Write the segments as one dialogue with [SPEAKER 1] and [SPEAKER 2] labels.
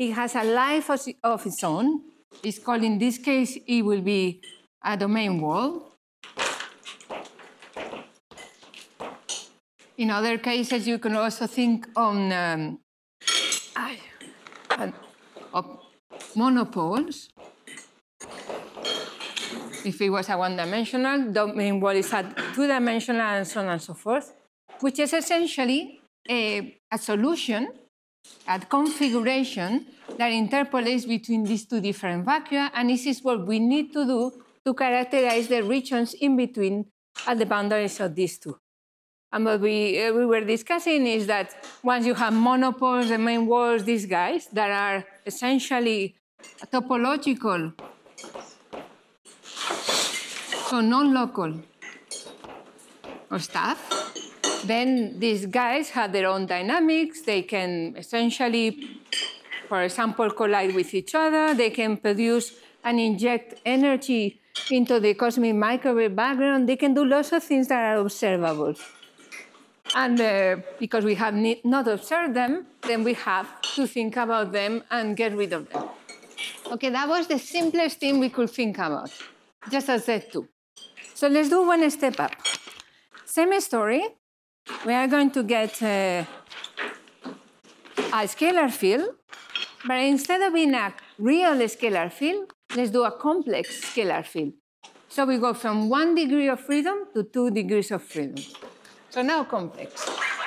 [SPEAKER 1] it has a life of its own. It's called, in this case, it will be a domain wall. In other cases, you can also think on of monopoles. If it was a one-dimensional, domain wall is a two-dimensional, and so on and so forth, which is essentially a solution, a configuration that interpolates between these two different vacua, and this is what we need to do to characterize the regions in between at the boundaries of these two. And what we were discussing is that once you have monopoles, the main walls, these guys that are essentially topological, so non-local or stuff, then these guys have their own dynamics. They can essentially, for example, collide with each other. They can produce and inject energy into the cosmic microwave background. They can do lots of things that are observable. And because we have not observed them, then we have to think about them and get rid of them. Okay, that was the simplest thing we could think about, just as Z2. So let's do one step up. Same story. We are going to get a scalar field, but instead of being a real scalar field, let's do a complex scalar field. So we go from 1 degree of freedom to 2 degrees of freedom. So now complex.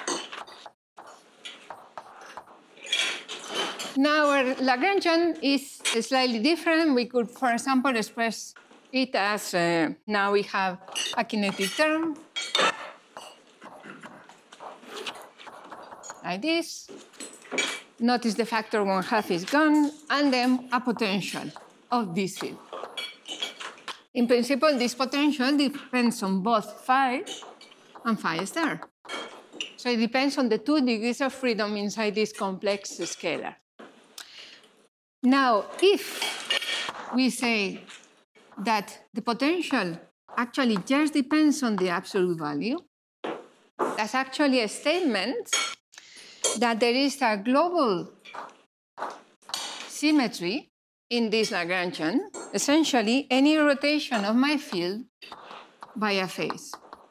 [SPEAKER 1] Now our Lagrangian is slightly different. We could, for example, express it as now we have a kinetic term like this. Notice the factor 1/2 is gone, and then a potential of this field. In principle, this potential depends on both phi and phi star. So it depends on the 2 degrees of freedom inside this complex scalar. Now, if we say that the potential actually just depends on the absolute value, that's actually a statement that there is a global symmetry in this Lagrangian, essentially any rotation of my field by a phase.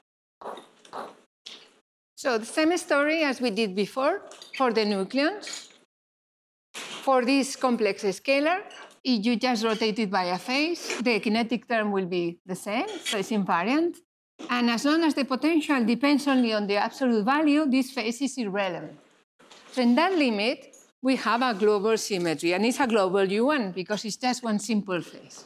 [SPEAKER 1] So the same story as we did before for the nucleons. For this complex scalar, if you just rotate it by a phase, the kinetic term will be the same, so it's invariant. And as long as the potential depends only on the absolute value, this phase is irrelevant. So in that limit, we have a global symmetry, and it's a global U1 because it's just one simple phase.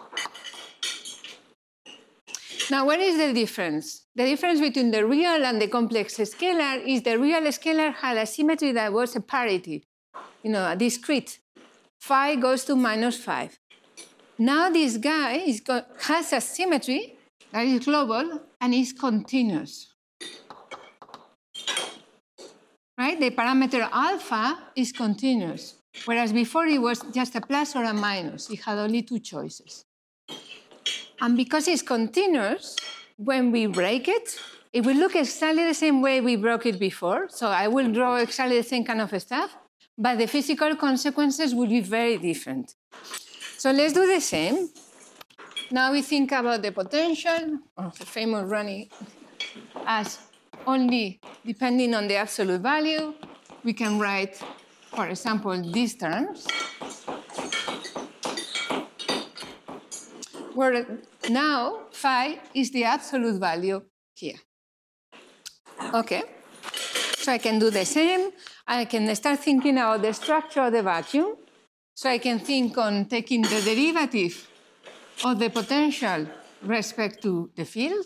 [SPEAKER 1] Now, what is the difference? The difference between the real and the complex scalar is the real scalar had a symmetry that was a parity, a discrete. Phi goes to -5. Now this guy has a symmetry that is global and is continuous. Right? The parameter alpha is continuous, whereas before it was just a plus or a minus. It had only two choices. And because it's continuous, when we break it, it will look exactly the same way we broke it before. So I will draw exactly the same kind of stuff, but the physical consequences will be very different. So let's do the same. Now we think about the potential of the famous running as only depending on the absolute value. We can write, for example, these terms, where now phi is the absolute value here. Okay, so I can do the same. I can start thinking about the structure of the vacuum. So I can think on taking the derivative of the potential respect to the field.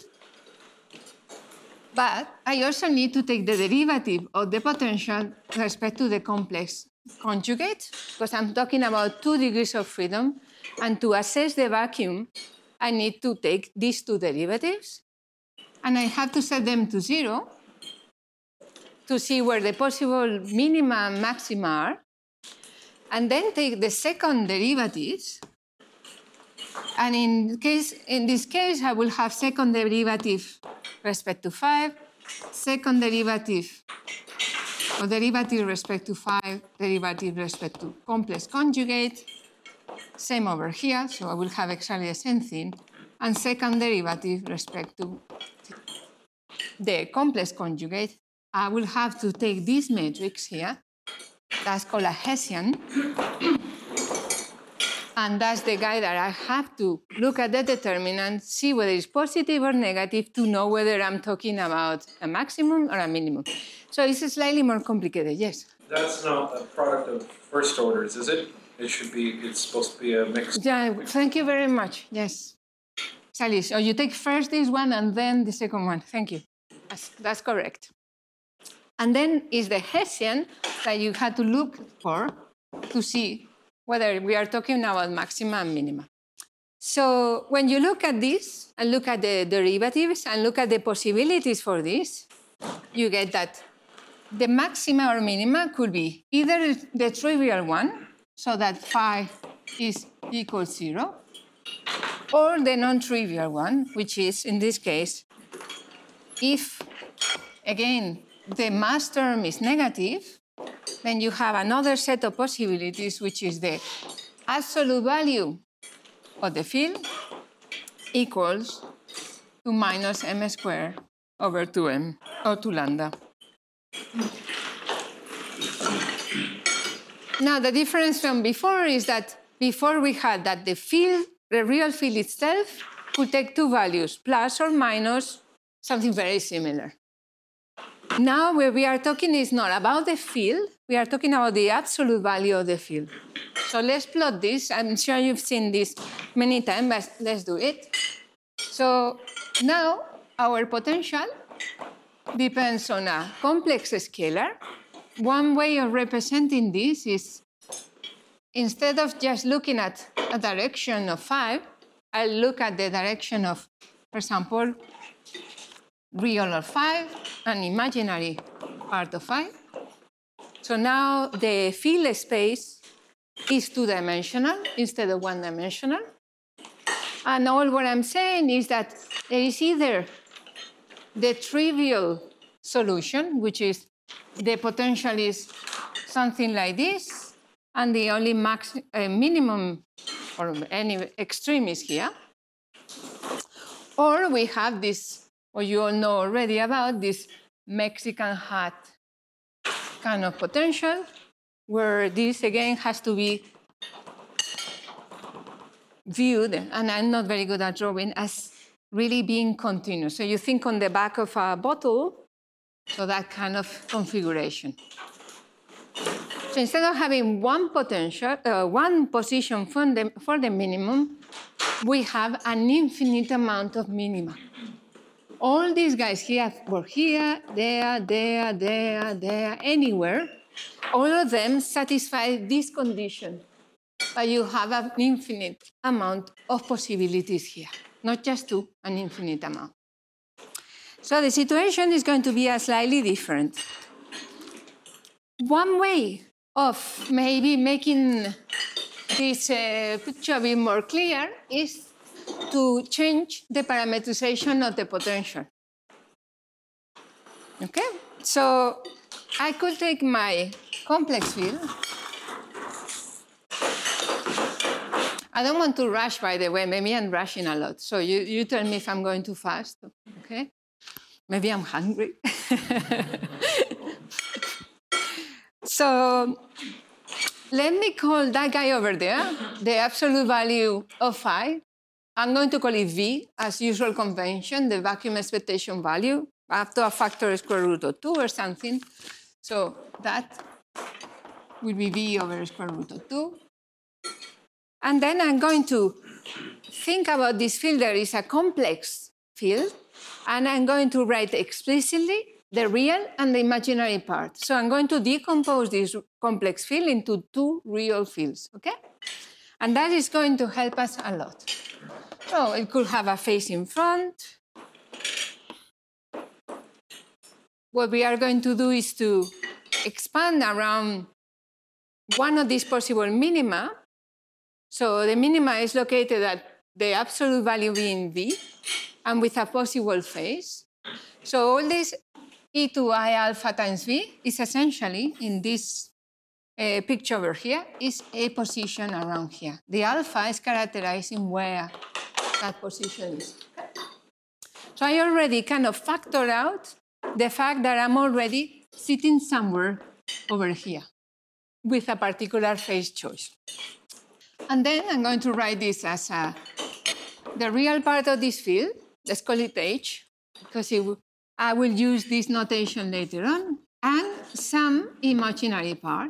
[SPEAKER 1] But I also need to take the derivative of the potential respect to the complex conjugate, because I'm talking about 2 degrees of freedom. And to assess the vacuum, I need to take these two derivatives. And I have to set them to 0 to see where the possible minima and maxima are. And then take the second derivatives. And in this case, I will have second derivative respect to 5, second derivative or derivative respect to phi, derivative respect to complex conjugate. Same over here, so I will have exactly the same thing. And second derivative respect to the complex conjugate, I will have to take this matrix here. That's called a Hessian. And that's the guy that I have to look at the determinant, see whether it's positive or negative to know whether I'm talking about a maximum or a minimum. So it's slightly more complicated, yes?
[SPEAKER 2] That's not a product of first orders, is it? It's supposed to be a mix.
[SPEAKER 1] Yeah, thank you very much, yes. Sally, so you take first this one and then the second one. Thank you. That's correct. And then is the Hessian that you had to look for to see whether we are talking about maxima and minima. So when you look at this and look at the derivatives and look at the possibilities for this, you get that the maxima or minima could be either the trivial one, so that phi is equals 0, or the non-trivial one, which is, in this case, if, again, the mass term is negative, then you have another set of possibilities, which is the absolute value of the field equals to minus m squared over 2m, or 2 lambda. Now, the difference from before is that before we had that the field, the real field itself, could take two values, plus or minus something very similar. Now, what we are talking is not about the field, we are talking about the absolute value of the field. So let's plot this. I'm sure you've seen this many times, but let's do it. So now our potential depends on a complex scalar. One way of representing this is, instead of just looking at a direction of 5, I'll look at the direction of, for example, real of 5 and imaginary part of 5. So now the field space is two-dimensional instead of one-dimensional. And all what I'm saying is that there is either the trivial solution, which is the potential is something like this, and the only minimum or any extreme is here. Or we have this, what you all know already about, this Mexican hat kind of potential, where this again has to be viewed, and I'm not very good at drawing, as really being continuous. So you think on the back of a bottle, so that kind of configuration. So instead of having one potential, one position for the minimum, we have an infinite amount of minima. All these guys here were here, there, anywhere. All of them satisfy this condition. But you have an infinite amount of possibilities here. Not just two, an infinite amount. So the situation is going to be slightly different. One way of maybe making this picture a bit more clear is to change the parametrization of the potential. Okay? So I could take my complex field. I don't want to rush, by the way. Maybe I'm rushing a lot. So you tell me if I'm going too fast, okay? Maybe I'm hungry. So let me call that guy over there the absolute value of phi. I'm going to call it V, as usual convention, the vacuum expectation value, up to a factor square root of 2 or something. So that will be V over square root of 2. And then I'm going to think about this field. There is a complex field, and I'm going to write explicitly the real and the imaginary part. So I'm going to decompose this complex field into two real fields, okay? And that is going to help us a lot. So it could have a face in front. What we are going to do is to expand around one of these possible minima. So the minima is located at the absolute value being V, and with a possible face. So all these e to I alpha times v is essentially, in this picture over here, is a position around here. The alpha is characterizing where that position is. So I already kind of factor out the fact that I'm already sitting somewhere over here with a particular phase choice. And then I'm going to write this as the real part of this field. Let's call it H, because I will use this notation later on, and some imaginary part.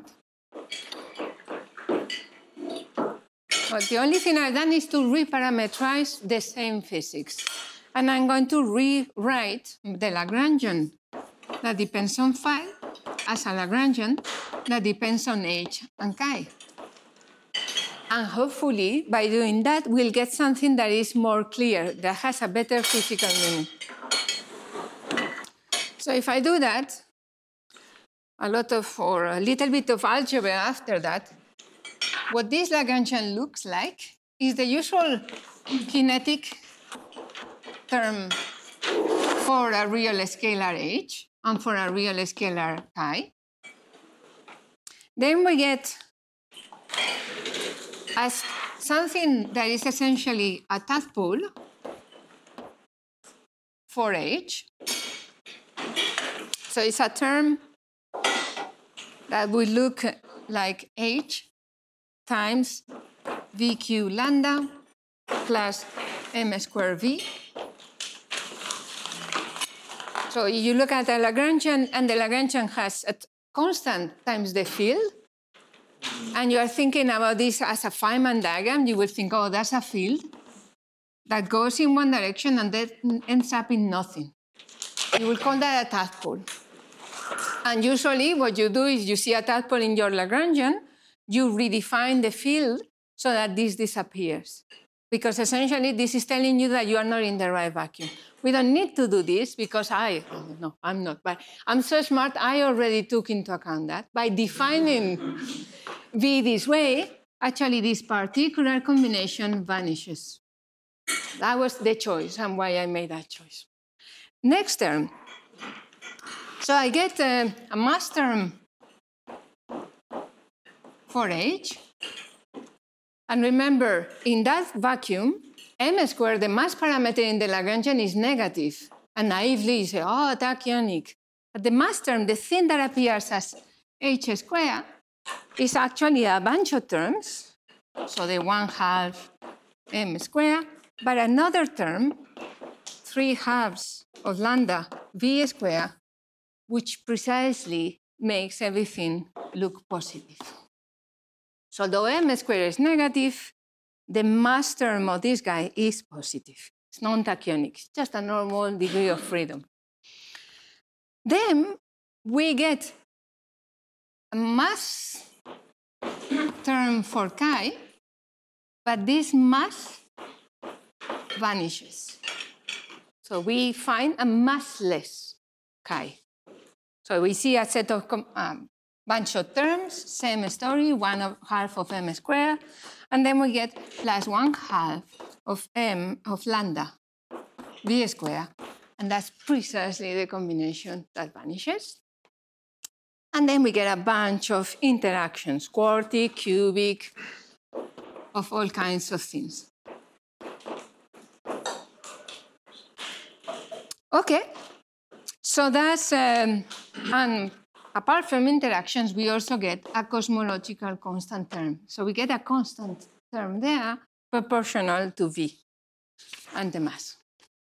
[SPEAKER 1] But the only thing I've done is to reparameterize the same physics. And I'm going to rewrite the Lagrangian that depends on phi as a Lagrangian that depends on H and chi. And hopefully, by doing that, we'll get something that is more clear, that has a better physical meaning. So if I do that, a little bit of algebra after that, what this Lagrangian looks like is the usual kinetic term for a real scalar H and for a real scalar chi. Then we get as something that is essentially a tadpole for H. So it's a term that would look like H times VQ lambda plus M squared V. So you look at the Lagrangian, and the Lagrangian has a constant times the field, and you are thinking about this as a Feynman diagram, you will think, oh, that's a field that goes in one direction and that ends up in nothing. You will call that a tadpole. And usually what you do is you see a tadpole in your Lagrangian, you redefine the field so that this disappears. Because essentially this is telling you that you are not in the right vacuum. We don't need to do this because I'm not, but I'm so smart, I already took into account that. By defining V this way, actually this particular combination vanishes. That was the choice and why I made that choice. Next term. So I get a mass term for H. And remember, in that vacuum, M squared, the mass parameter in the Lagrangian, is negative. And naively you say, oh, tachyonic. But the mass term, the thing that appears as H squared, is actually a bunch of terms. So the 1/2 M squared, but another term, 3/2 of lambda V squared, which precisely makes everything look positive. So although M squared is negative, the mass term of this guy is positive. It's non-tachyonic. It's just a normal degree of freedom. Then we get a mass term for chi, but this mass vanishes. So we find a massless chi. So we see a set of bunch of terms, same story, 1/2 of M squared, and then we get plus 1/2 of M of lambda V squared, and that's precisely the combination that vanishes. And then we get a bunch of interactions, quartic, cubic, of all kinds of things. Okay, so that's, and apart from interactions, we also get a cosmological constant term. So we get a constant term there proportional to V and the mass.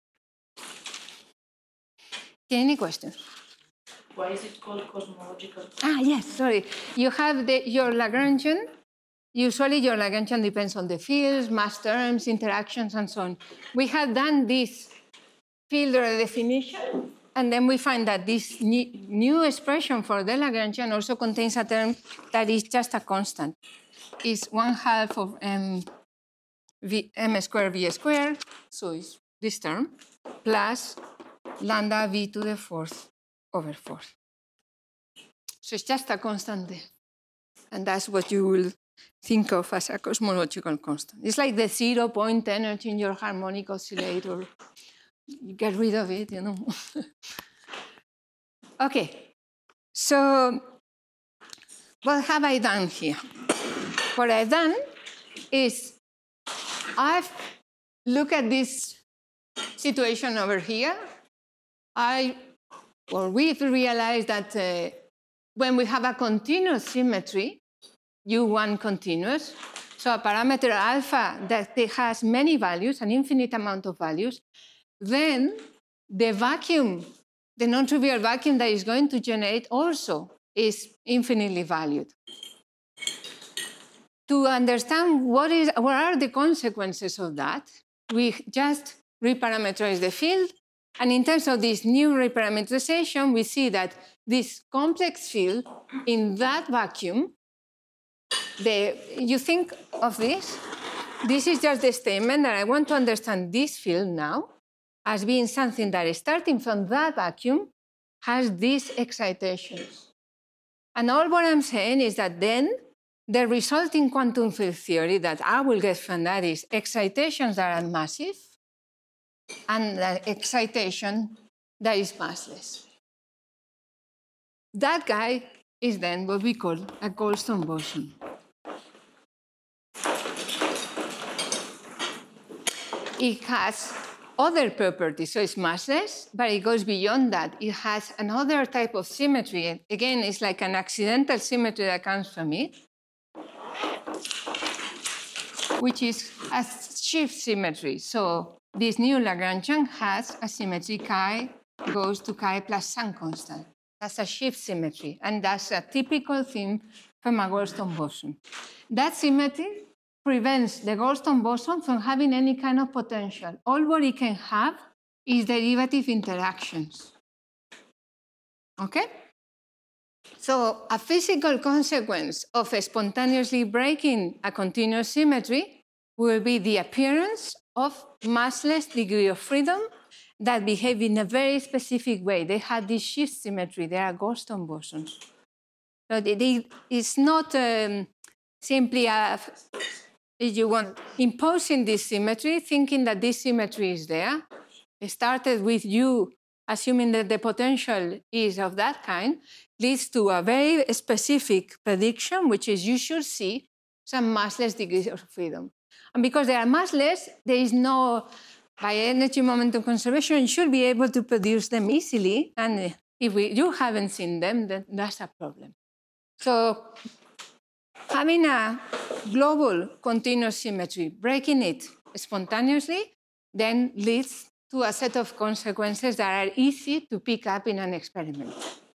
[SPEAKER 1] Any questions?
[SPEAKER 3] Why is it called cosmological?
[SPEAKER 1] Yes, sorry. You have your Lagrangian. Usually your Lagrangian depends on the fields, mass terms, interactions, and so on. We have done this field redefinition, and then we find that this new expression for the Lagrangian also contains a term that is just a constant. It's 1/2 of M squared V squared, so it's this term, plus lambda V to the 4th over 4th. So it's just a constant there. And that's what you will think of as a cosmological constant. It's like the 0-point energy in your harmonic oscillator. You get rid of it, you know. Okay, so what have I done here? What I've done is I've looked at this situation over here. We've realized that when we have a continuous symmetry, U1 continuous, so a parameter alpha that has many values, an infinite amount of values, then the vacuum, the non-trivial vacuum that is going to generate also is infinitely valued. To understand what are the consequences of that, we just reparameterize the field. And in terms of this new reparameterization, we see that this complex field in that vacuum, you think of this? This is just the statement that I want to understand this field now as being something that is starting from that vacuum has these excitations. And all what I'm saying is that then the resulting quantum field theory that I will get from that is excitations that are massive and the excitation that is massless. That guy is then what we call a Goldstone boson. It has other properties, so it's massless, but it goes beyond that. It has another type of symmetry. Again, it's like an accidental symmetry that comes from it, which is a shift symmetry. So this new Lagrangian has a symmetry chi goes to chi plus some constant. That's a shift symmetry, and that's a typical thing from a Goldstone boson. That symmetry prevents the Goldstone boson from having any kind of potential. All what it can have is derivative interactions. Okay? So a physical consequence of spontaneously breaking a continuous symmetry will be the appearance of massless degree of freedom that behave in a very specific way. They have this shift symmetry. They are Goldstone bosons. So it's not simply if you want, imposing this symmetry, thinking that this symmetry is there. It started with you assuming that the potential is of that kind, leads to a very specific prediction, which is you should see some massless degrees of freedom. And because they are massless, there is no, by energy momentum conservation, you should be able to produce them easily. And if you haven't seen them, then that's a problem. So having a global continuous symmetry, breaking it spontaneously, then leads to a set of consequences that are easy to pick up in an experiment.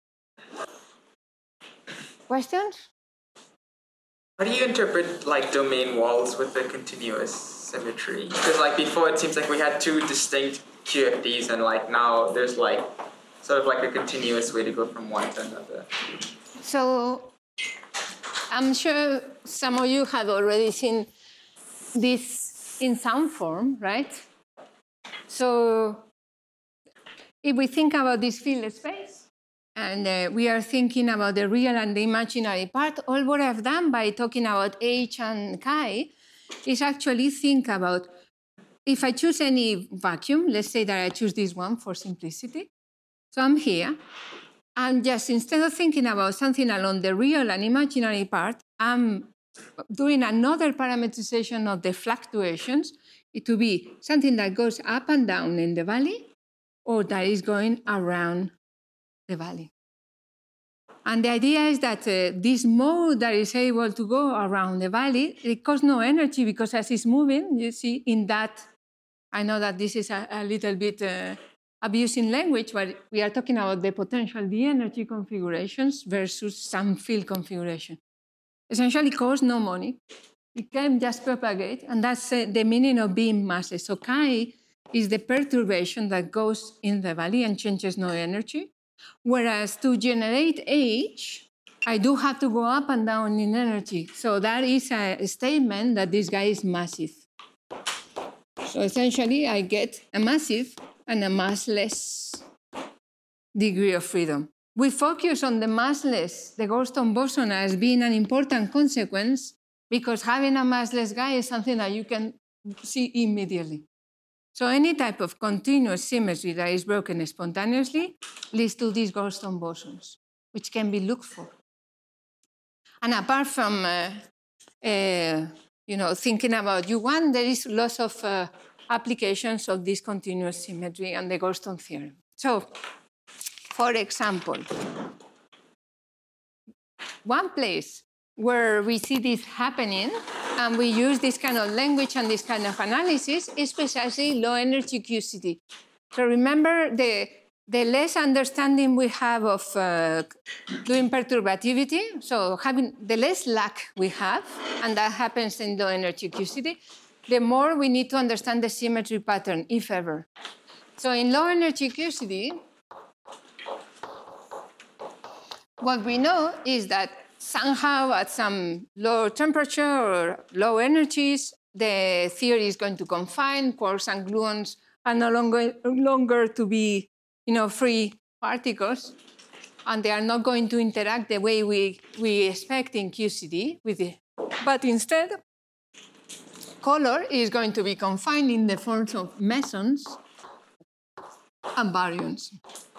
[SPEAKER 1] Questions?
[SPEAKER 4] How do you interpret like domain walls with the continuous symmetry? Because like before it seems like we had two distinct QFDs, and like now there's like sort of like a continuous way to go from one to another.
[SPEAKER 1] So I'm sure some of you have already seen this in some form, right? So if we think about this field space, and we are thinking about the real and the imaginary part, all what I've done by talking about H and chi is actually think about, if I choose any vacuum, let's say that I choose this one for simplicity. So I'm here. And just instead of thinking about something along the real and imaginary part, I'm doing another parameterization of the fluctuations. It will be something that goes up and down in the valley, or that is going around the valley. And the idea is that this mode that is able to go around the valley, it costs no energy because as it's moving, you see in that, I know that this is a little bit abusing language, but we are talking about the potential, the energy configurations versus some field configuration. Essentially costs no money. It can just propagate, and that's the meaning of being massless. So chi is the perturbation that goes in the valley and changes no energy. Whereas to generate H, I do have to go up and down in energy. So that is a statement that this guy is massive. So essentially, I get a massive and a massless degree of freedom. We focus on the massless, the Goldstone boson, as being an important consequence because having a massless guy is something that you can see immediately. So any type of continuous symmetry that is broken spontaneously leads to these Goldstone bosons, which can be looked for. And apart from thinking about U1, there is lots of applications of this continuous symmetry and the Goldstone theorem. So, for example, one place where we see this happening and we use this kind of language and this kind of analysis is precisely low energy QCD. So remember the less understanding we have of doing perturbativity, so having the less lack we have, and that happens in low energy QCD, the more we need to understand the symmetry pattern, if ever. So in low energy QCD, what we know is that somehow at some low temperature or low energies, the theory is going to confine. Quarks and gluons are no longer to be free particles, and they are not going to interact the way we expect in QCD with it. But instead, color is going to be confined in the forms of mesons and baryons.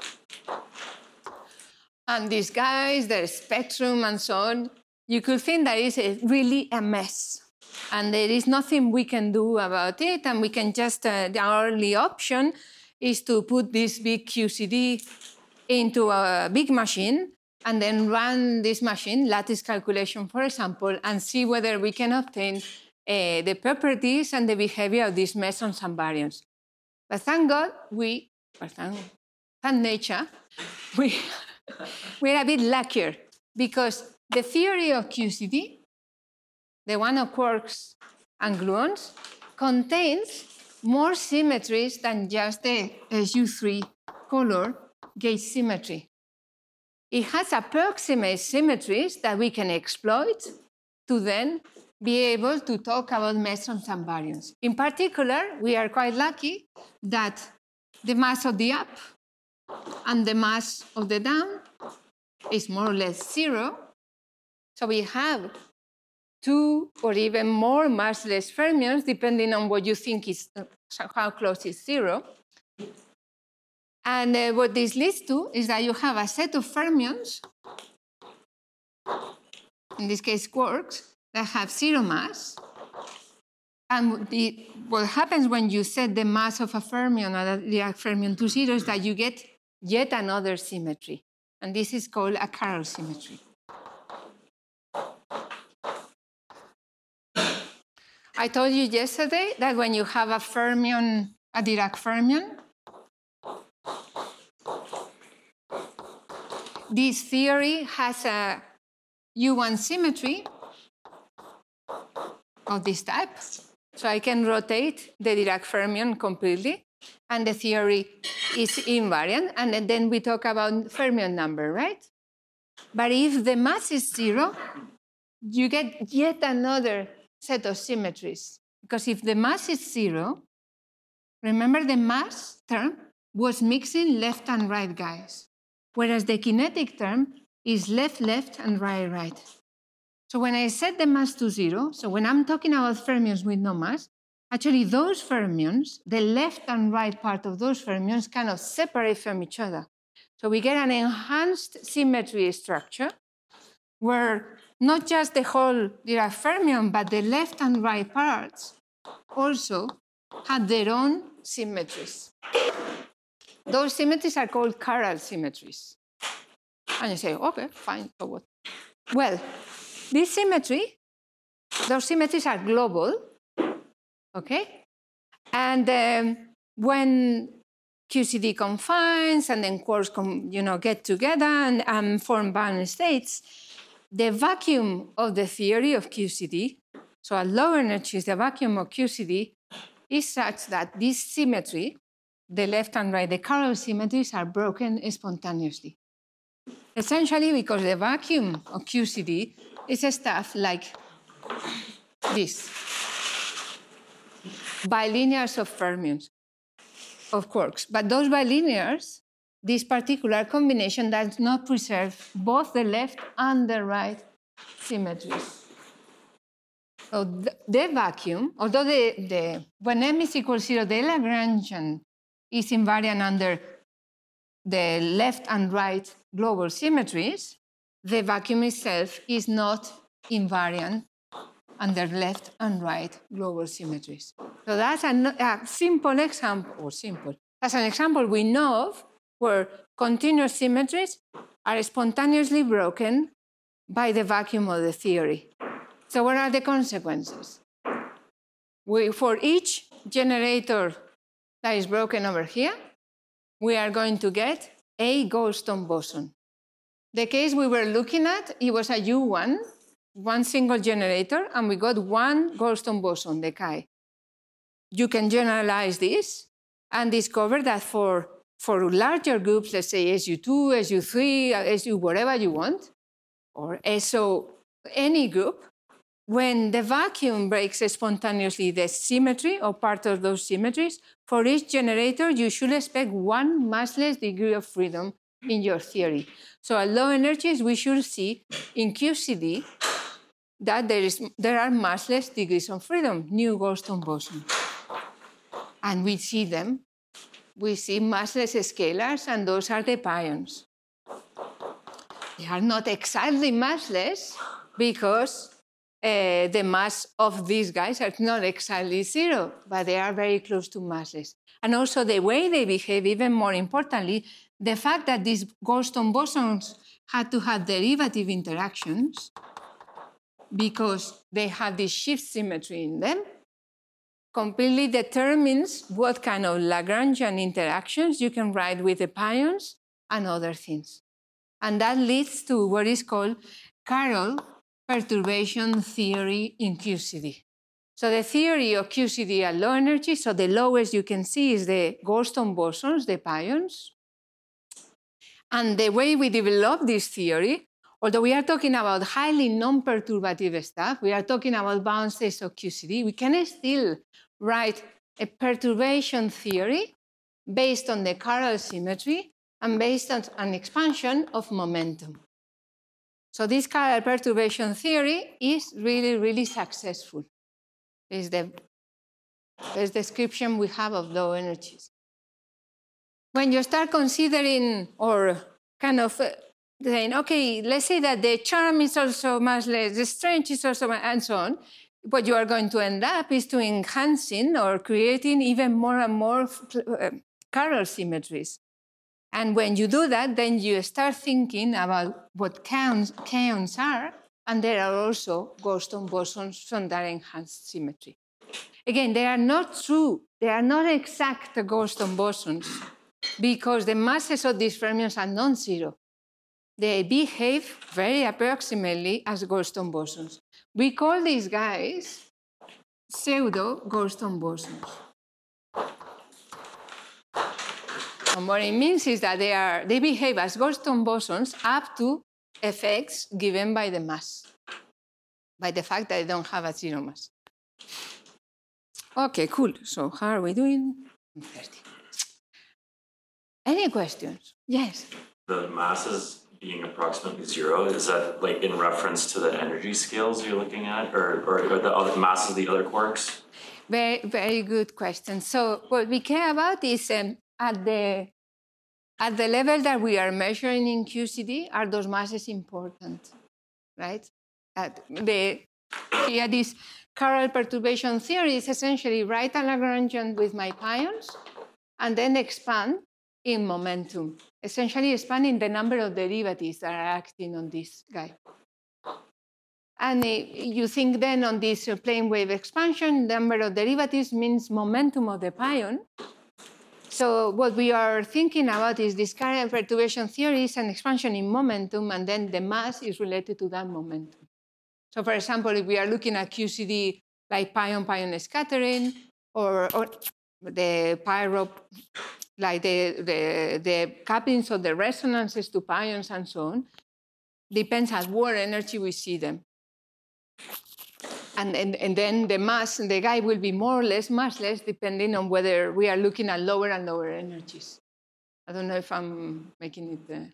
[SPEAKER 1] And these guys, their spectrum and so on, you could think that is really a mess. And there is nothing we can do about it. And we can just, the only option is to put this big QCD into a big machine and then run this machine, lattice calculation, for example, and see whether we can obtain the properties and the behavior of these mesons and baryons. But thank God, thank nature, we're a bit luckier because the theory of QCD, the one of quarks and gluons, contains more symmetries than just the SU3 color gauge symmetry. It has approximate symmetries that we can exploit to then be able to talk about mesons and baryons. In particular, we are quite lucky that the mass of the up and the mass of the down is more or less zero. So we have 2 or even more massless fermions, depending on what you think is how close is zero. And what this leads to is that you have a set of fermions, in this case quarks, that have zero mass. And what happens when you set the mass of a fermion or a Dirac fermion to zero is that you get yet another symmetry. And this is called a chiral symmetry. I told you yesterday that when you have a fermion, a Dirac fermion, this theory has a U1 symmetry of this type. So I can rotate the Dirac fermion completely, and the theory is invariant. And then we talk about fermion number, right? But if the mass is zero, you get yet another set of symmetries. Because if the mass is zero, remember the mass term was mixing left and right guys, whereas the kinetic term is left, left, and right, right. So when I set the mass to zero, so when I'm talking about fermions with no mass, actually those fermions, the left and right part of those fermions kind of separate from each other. So we get an enhanced symmetry structure where not just the whole Dirac fermion, but the left and right parts also have their own symmetries. Those symmetries are called chiral symmetries. And you say, okay, fine, so what? Well, this symmetry, those symmetries are global, okay? And when QCD confines and then quarks get together and form bound states, the vacuum of the theory of QCD, so at low energies, the vacuum of QCD is such that this symmetry, the left and right, the chiral symmetries are broken spontaneously. Essentially because the vacuum of QCD is stuff like this. Bilinears of fermions, of quarks. But those bilinears, this particular combination does not preserve both the left and the right symmetries. So the vacuum, although when m is equal 0, the Lagrangian is invariant under the left and right global symmetries, the vacuum itself is not invariant under left and right global symmetries. So that's a simple example, That's an example we know of where continuous symmetries are spontaneously broken by the vacuum of the theory. So what are the consequences? For each generator that is broken over here, we are going to get a Goldstone boson. The case we were looking at, it was a U1, one single generator, and we got one Goldstone boson, the chi. You can generalize this and discover that for larger groups, let's say SU2, SU3, SU whatever you want, or SO any group, when the vacuum breaks spontaneously the symmetry or part of those symmetries, for each generator, you should expect one massless degree of freedom in your theory. So at low energies, we should see in QCD that there are massless degrees of freedom, new Goldstone bosons. And we see them. We see massless scalars, and those are the pions. They are not exactly massless because the mass of these guys are not exactly 0, but they are very close to massless. And also the way they behave, even more importantly, the fact that these Goldstone bosons had to have derivative interactions because they have this shift symmetry in them, completely determines what kind of Lagrangian interactions you can write with the pions and other things. And that leads to what is called chiral perturbation theory in QCD. So the theory of QCD at low energy, so the lowest you can see is the Goldstone bosons, the pions. And the way we develop this theory, although we are talking about highly non-perturbative stuff, we are talking about bound states of QCD, we can still write a perturbation theory based on the chiral symmetry and based on an expansion of momentum. So this chiral perturbation theory is really, really successful. It's the best description we have of low energies. When you start considering or kind of saying, okay, let's say that the charm is also massless, the strength is also, and so on, what you are going to end up is to enhancing or creating even more and more chiral symmetries. And when you do that, then you start thinking about what kaons are, and there are also Goldstone bosons from that enhanced symmetry. Again, they are not true. They are not exact Goldstone bosons because the masses of these fermions are non-zero. They behave very approximately as Goldstone bosons. We call these guys pseudo-Goldstone bosons. And what it means is that they behave as Goldstone bosons up to effects given by the mass, by the fact that they don't have a 0 mass. Okay, cool. So how are we doing? 30. Any questions? Yes?
[SPEAKER 5] The masses being approximately 0, is that like in reference to the energy scales you're looking at, or the other masses of the other quarks?
[SPEAKER 1] Very, very good question. So what we care about is at the level that we are measuring in QCD, are those masses important, right? Here, this chiral perturbation theory is essentially write a Lagrangian with my pions and then expand in momentum, essentially expanding the number of derivatives that are acting on this guy. And you think then on this plane wave expansion, number of derivatives means momentum of the pion. So what we are thinking about is this chiral perturbation theory is an expansion in momentum, and then the mass is related to that momentum. So for example, if we are looking at QCD like pion-pion scattering, or the pyro, like the couplings of the resonances to pions and so on, depends at what energy we see them. And then the mass, the guy will be more or less massless depending on whether we are looking at lower and lower energies. I don't know if I'm making it.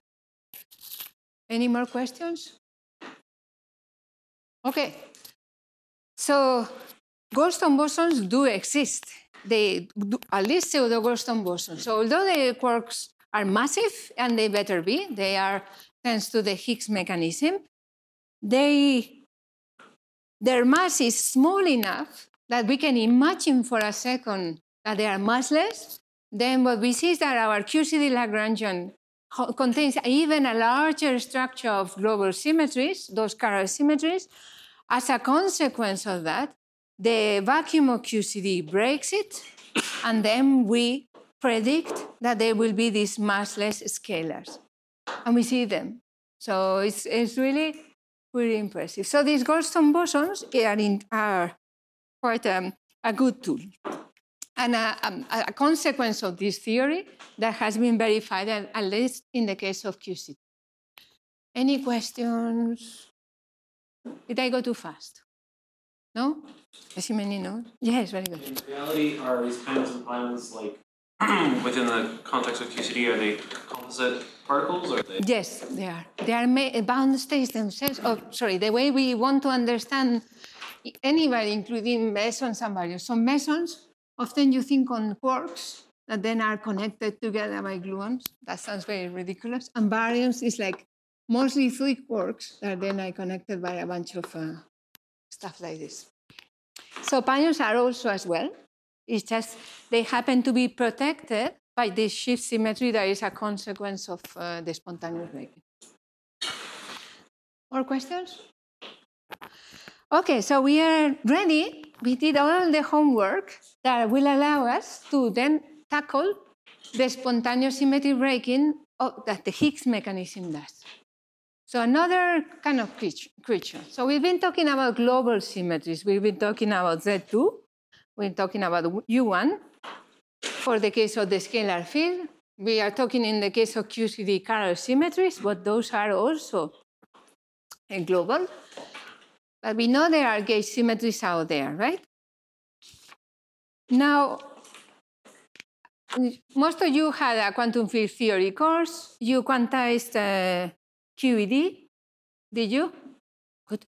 [SPEAKER 1] Any more questions? Okay. So Goldstone bosons do exist. They do, at least pseudo-Goldstone bosons. So although the quarks are massive, and they better be, they are thanks to the Higgs mechanism, their mass is small enough that we can imagine for a second that they are massless. Then what we see is that our QCD Lagrangian contains even a larger structure of global symmetries, those chiral symmetries. As a consequence of that, the vacuum of QCD breaks it, and then we predict that there will be these massless scalars. And we see them. So it's really, really impressive. So these Goldstone bosons are quite a good tool. And a consequence of this theory that has been verified, at least in the case of QCD. Any questions? Did I go too fast? No? I see many no. Yes, very good.
[SPEAKER 6] In reality, are these kinds of ions like within the context of QCD, are they composite particles or are they?
[SPEAKER 1] Yes, they are. They are bound states themselves. Oh, sorry, the way we want to understand anybody, including mesons and baryons. So mesons, often you think on quarks that then are connected together by gluons. That sounds very ridiculous. And baryons is like mostly 3 quarks that then are connected by a bunch of stuff like this. So pions are also as well. It's just they happen to be protected by this shift symmetry that is a consequence of the spontaneous breaking. More questions? Okay, so we are ready. We did all the homework that will allow us to then tackle the spontaneous symmetry breaking that the Higgs mechanism does. So another kind of creature. So we've been talking about global symmetries. We've been talking about Z2. We're talking about U1 for the case of the scalar field. We are talking in the case of QCD chiral symmetries, but those are also global. But we know there are gauge symmetries out there, right? Now, most of you had a quantum field theory course. You quantized QED, did you? Good.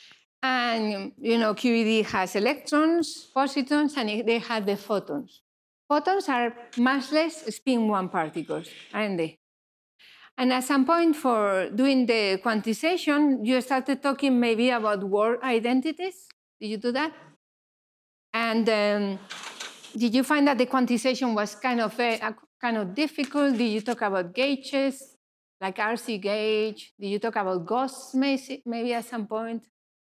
[SPEAKER 1] And you know, QED has electrons, positons, and they have the photons. Photons are massless spin-1 particles, aren't they? And at some point for doing the quantization, you started talking maybe about word identities. Did you do that? And did you find that the quantization was kind of difficult? Did you talk about gauges, like RC gauge? Did you talk about ghosts maybe at some point?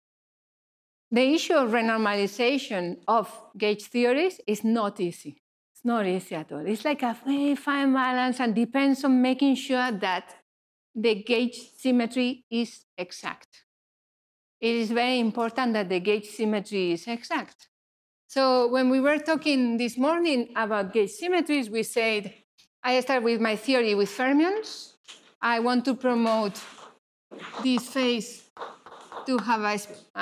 [SPEAKER 1] The issue of renormalization of gauge theories is not easy. It's not easy at all. It's like a very fine balance and depends on making sure that the gauge symmetry is exact. It is very important that the gauge symmetry is exact. So when we were talking this morning about gauge symmetries, we said, I start with my theory with fermions. I want to promote this phase to have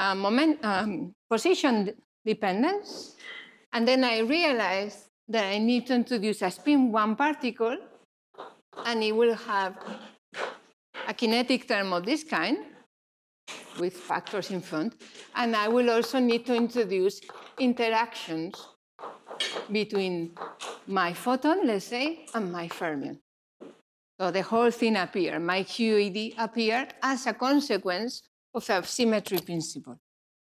[SPEAKER 1] a position dependence. And then I realized that I need to introduce a spin-1 particle, and it will have a kinetic term of this kind with factors in front. And I will also need to introduce interactions between my photon, let's say, and my fermion. So the whole thing appeared. My QED appeared as a consequence of a symmetry principle.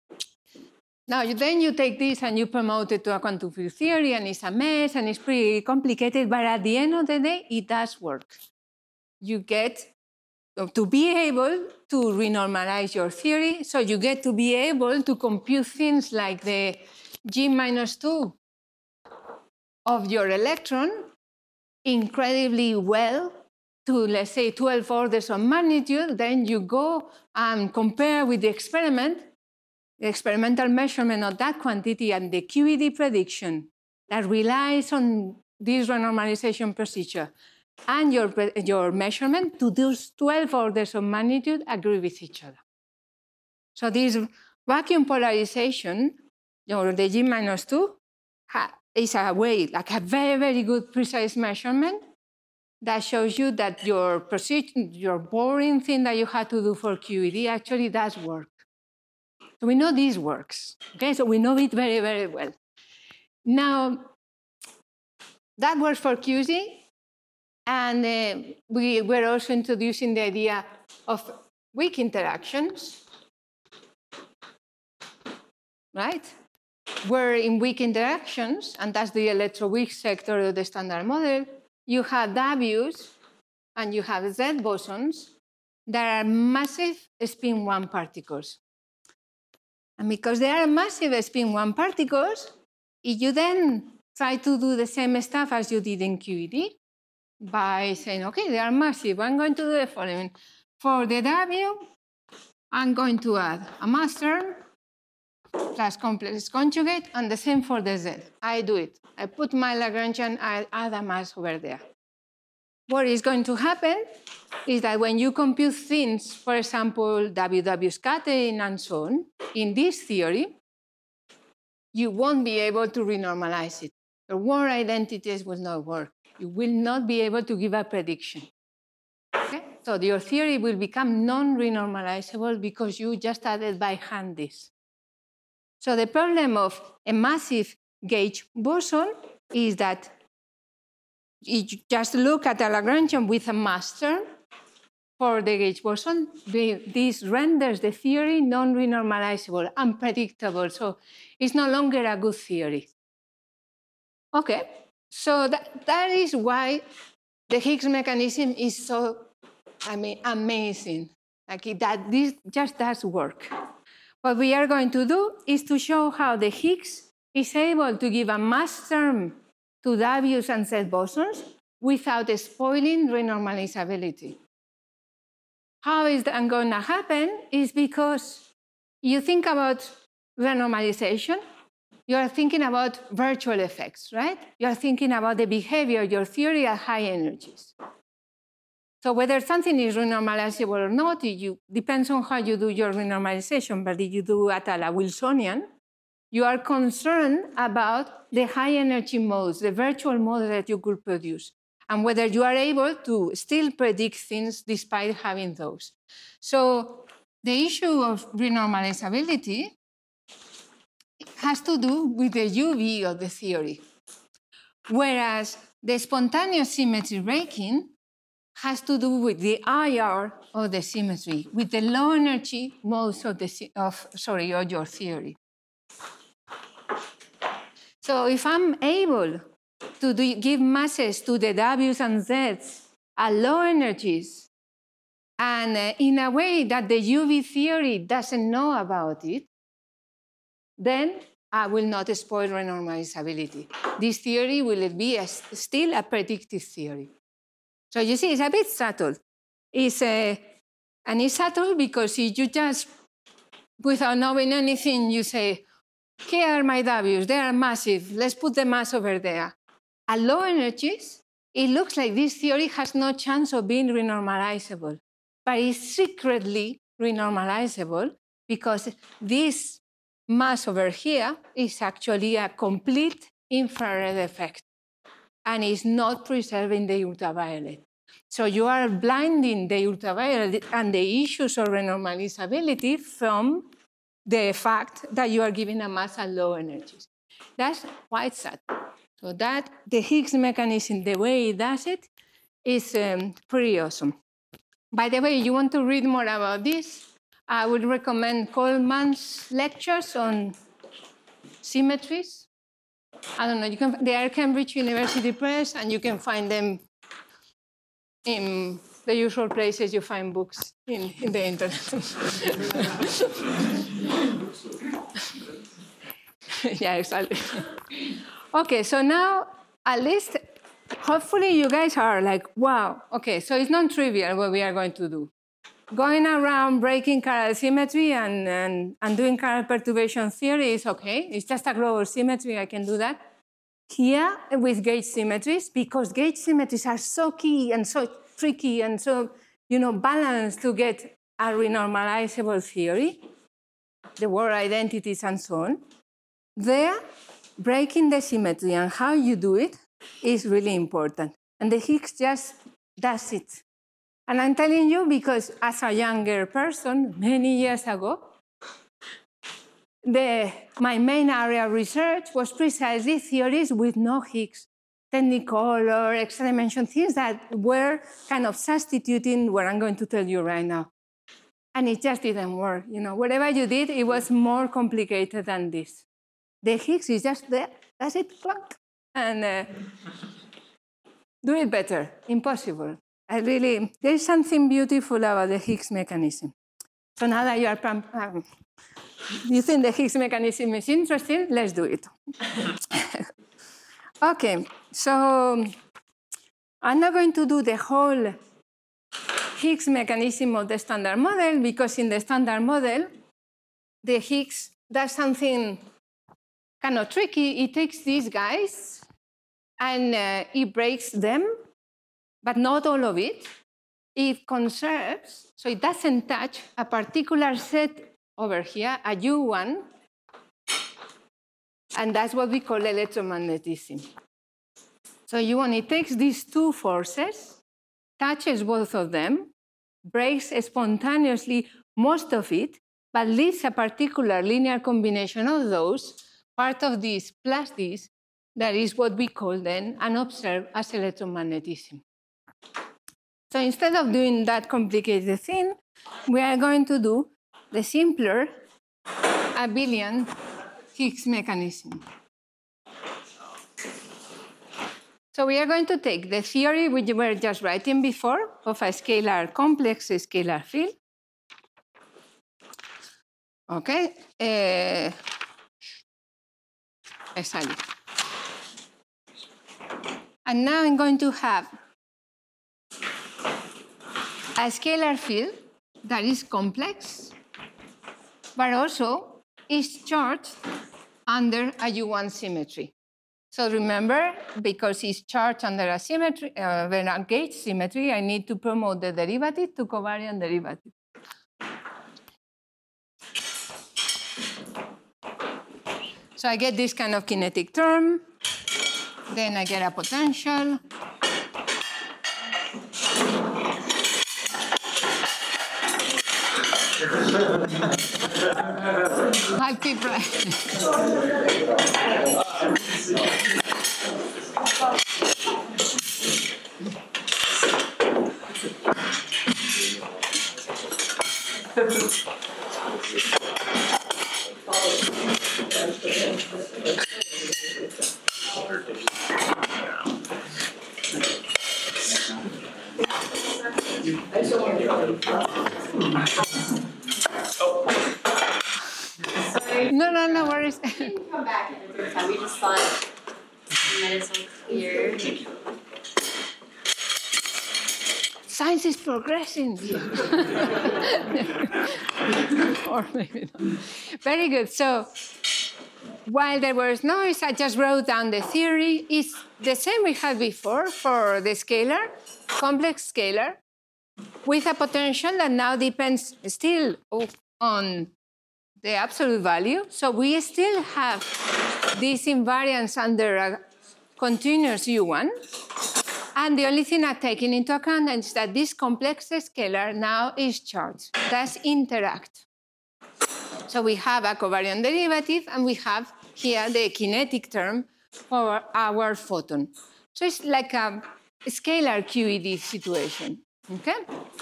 [SPEAKER 1] Now, then you take this and you promote it to a quantum field theory, and it's a mess, and it's pretty complicated, but at the end of the day, it does work. You get to be able to renormalize your theory, so you get to be able to compute things like the G-2 of your electron incredibly well to, let's say, 12 orders of magnitude. Then you go and compare with the experimental measurement of that quantity and the QED prediction that relies on this renormalization procedure and your measurement to those 12 orders of magnitude agree with each other. So this vacuum polarization, or the G-2, is a way, like a very, very good precise measurement that shows you that your boring thing that you had to do for QED actually does work. So we know this works. Okay, so we know it very, very well. Now, that works for QZ, and we were also introducing the idea of weak interactions, right? Where in weak interactions, and that's the electroweak sector of the Standard Model, you have W's and you have Z bosons that are massive spin-1 particles. And because they are massive spin-1 particles, if you then try to do the same stuff as you did in QED, by saying, okay, they are massive, I'm going to do the following. For the W, I'm going to add a mass term plus complex conjugate, and the same for the Z. I do it. I put my Lagrangian, I add a mass over there. What is going to happen is that when you compute things, for example, WW scattering and so on, in this theory, you won't be able to renormalize it. The Ward identities will not work. You will not be able to give a prediction. Okay? So your theory will become non-renormalizable because you just added by hand this. So the problem of a massive gauge boson is that you just look at a Lagrangian with a mass term for the gauge boson. This renders the theory non-renormalizable, unpredictable. So it's no longer a good theory. Okay, so that is why the Higgs mechanism is so, amazing. That this just does work. What we are going to do is to show how the Higgs is able to give a mass term to W's and Z bosons without spoiling renormalizability. How is that going to happen is because you think about renormalization, you are thinking about virtual effects, right? You are thinking about the behavior of your theory at high energies. So whether something is renormalizable or not, depends on how you do your renormalization, but if you do at a Wilsonian, you are concerned about the high energy modes, the virtual modes that you could produce, and whether you are able to still predict things despite having those. So the issue of renormalizability has to do with the UV of the theory, whereas the spontaneous symmetry breaking has to do with the IR of the symmetry, with the low energy modes of your theory. So if I'm able to give masses to the W's and Z's at low energies, and in a way that the UV theory doesn't know about it, then I will not spoil renormalizability. This theory will be still a predictive theory. So you see, it's a bit subtle. And it's subtle because if you just, without knowing anything, you say, here are my W's, they are massive, let's put the mass over there. At low energies, it looks like this theory has no chance of being renormalizable, but it's secretly renormalizable because this mass over here is actually a complete infrared effect and is not preserving the ultraviolet. So you are blinding the ultraviolet and the issues of renormalizability from the fact that you are giving a mass at low energies. That's quite sad. So that the Higgs mechanism, the way it does it, is pretty awesome. By the way, you want to read more about this, I would recommend Coleman's lectures on symmetries. I don't know, they are Cambridge University Press, and you can find them in the usual places you find books in the internet. Yeah, exactly. Okay, so now at least, hopefully you guys are like, wow, okay, so it's non-trivial what we are going to do. Going around breaking chiral symmetry and doing chiral perturbation theory is okay. It's just a global symmetry, I can do that. Here with gauge symmetries, because gauge symmetries are so key and so tricky and so balanced to get a renormalizable theory, the Ward identities and so on. There, breaking the symmetry and how you do it is really important. And the Higgs just does it. And I'm telling you because as a younger person, many years ago, my main area of research was precisely theories with no Higgs, technicolor, extra dimension, things that were kind of substituting what I'm going to tell you right now. And it just didn't work. Whatever you did, it was more complicated than this. The Higgs is just there. That's it, clunk. And do it better. Impossible. There's something beautiful about the Higgs mechanism. So now that you think the Higgs mechanism is interesting, let's do it. Okay, so I'm not going to do the whole Higgs mechanism of the Standard Model, because in the Standard Model, the Higgs does something kind of tricky. It takes these guys and it breaks them, but not all of it. It conserves, so it doesn't touch a particular set over here, a U1, and that's what we call electromagnetism. So U1, it takes these two forces, touches both of them, breaks spontaneously most of it, but leaves a particular linear combination of those, part of this plus this, that is what we call then and observe as electromagnetism. So instead of doing that complicated thing, we are going to do the simpler abelian Higgs mechanism. So we are going to take the theory we were just writing before of a scalar complex scalar field. Okay. Exactly. And now I'm going to have a scalar field that is complex, but also is charged under a U1 symmetry. So remember, because it's charged under a symmetry, a gauge symmetry, I need to promote the derivative to covariant derivative. So I get this kind of kinetic term, then I get a potential. I'll keep writing. No worries.
[SPEAKER 7] We can come back at a different time. We just thought the minutes unclear.
[SPEAKER 1] Science is progressing. Or maybe not. Very good. So while there was noise, I just wrote down the theory. It's the same we had before for the scalar, complex scalar, with a potential that now depends still on the absolute value. So we still have this invariance under a continuous U1. And the only thing I've taken into account is that this complex scalar now is charged. Does interact. So we have a covariant derivative, and we have here the kinetic term for our photon. So it's like a scalar QED situation. Okay?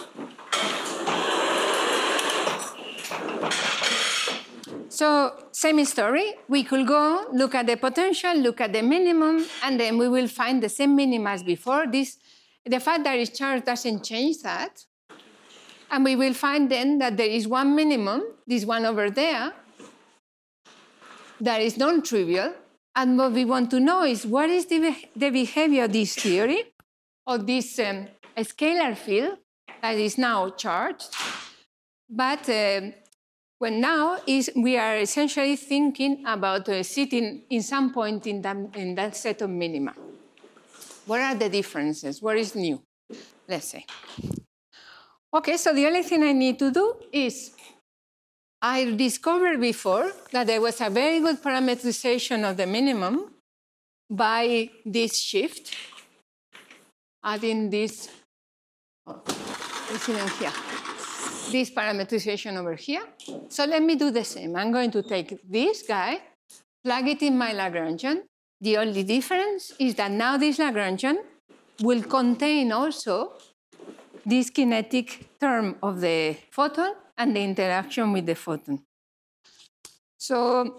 [SPEAKER 1] So same story. We could go look at the potential, look at the minimum, and then we will find the same minimum as before. The fact that it's charged doesn't change that. And we will find then that there is one minimum, this one over there, that is non-trivial. And what we want to know is what is the behavior of this theory, of this scalar field that is now charged. But when now we are essentially thinking about sitting in some point in that set of minima. What are the differences? What is new? Let's say. Okay, so the only thing I need to do is I discovered before that there was a very good parameterization of the minimum by this shift, adding this, even here. this parametrization over here. So let me do the same. I'm going to take this guy, plug it in my Lagrangian. The only difference is that now this Lagrangian will contain also this kinetic term of the photon and the interaction with the photon. So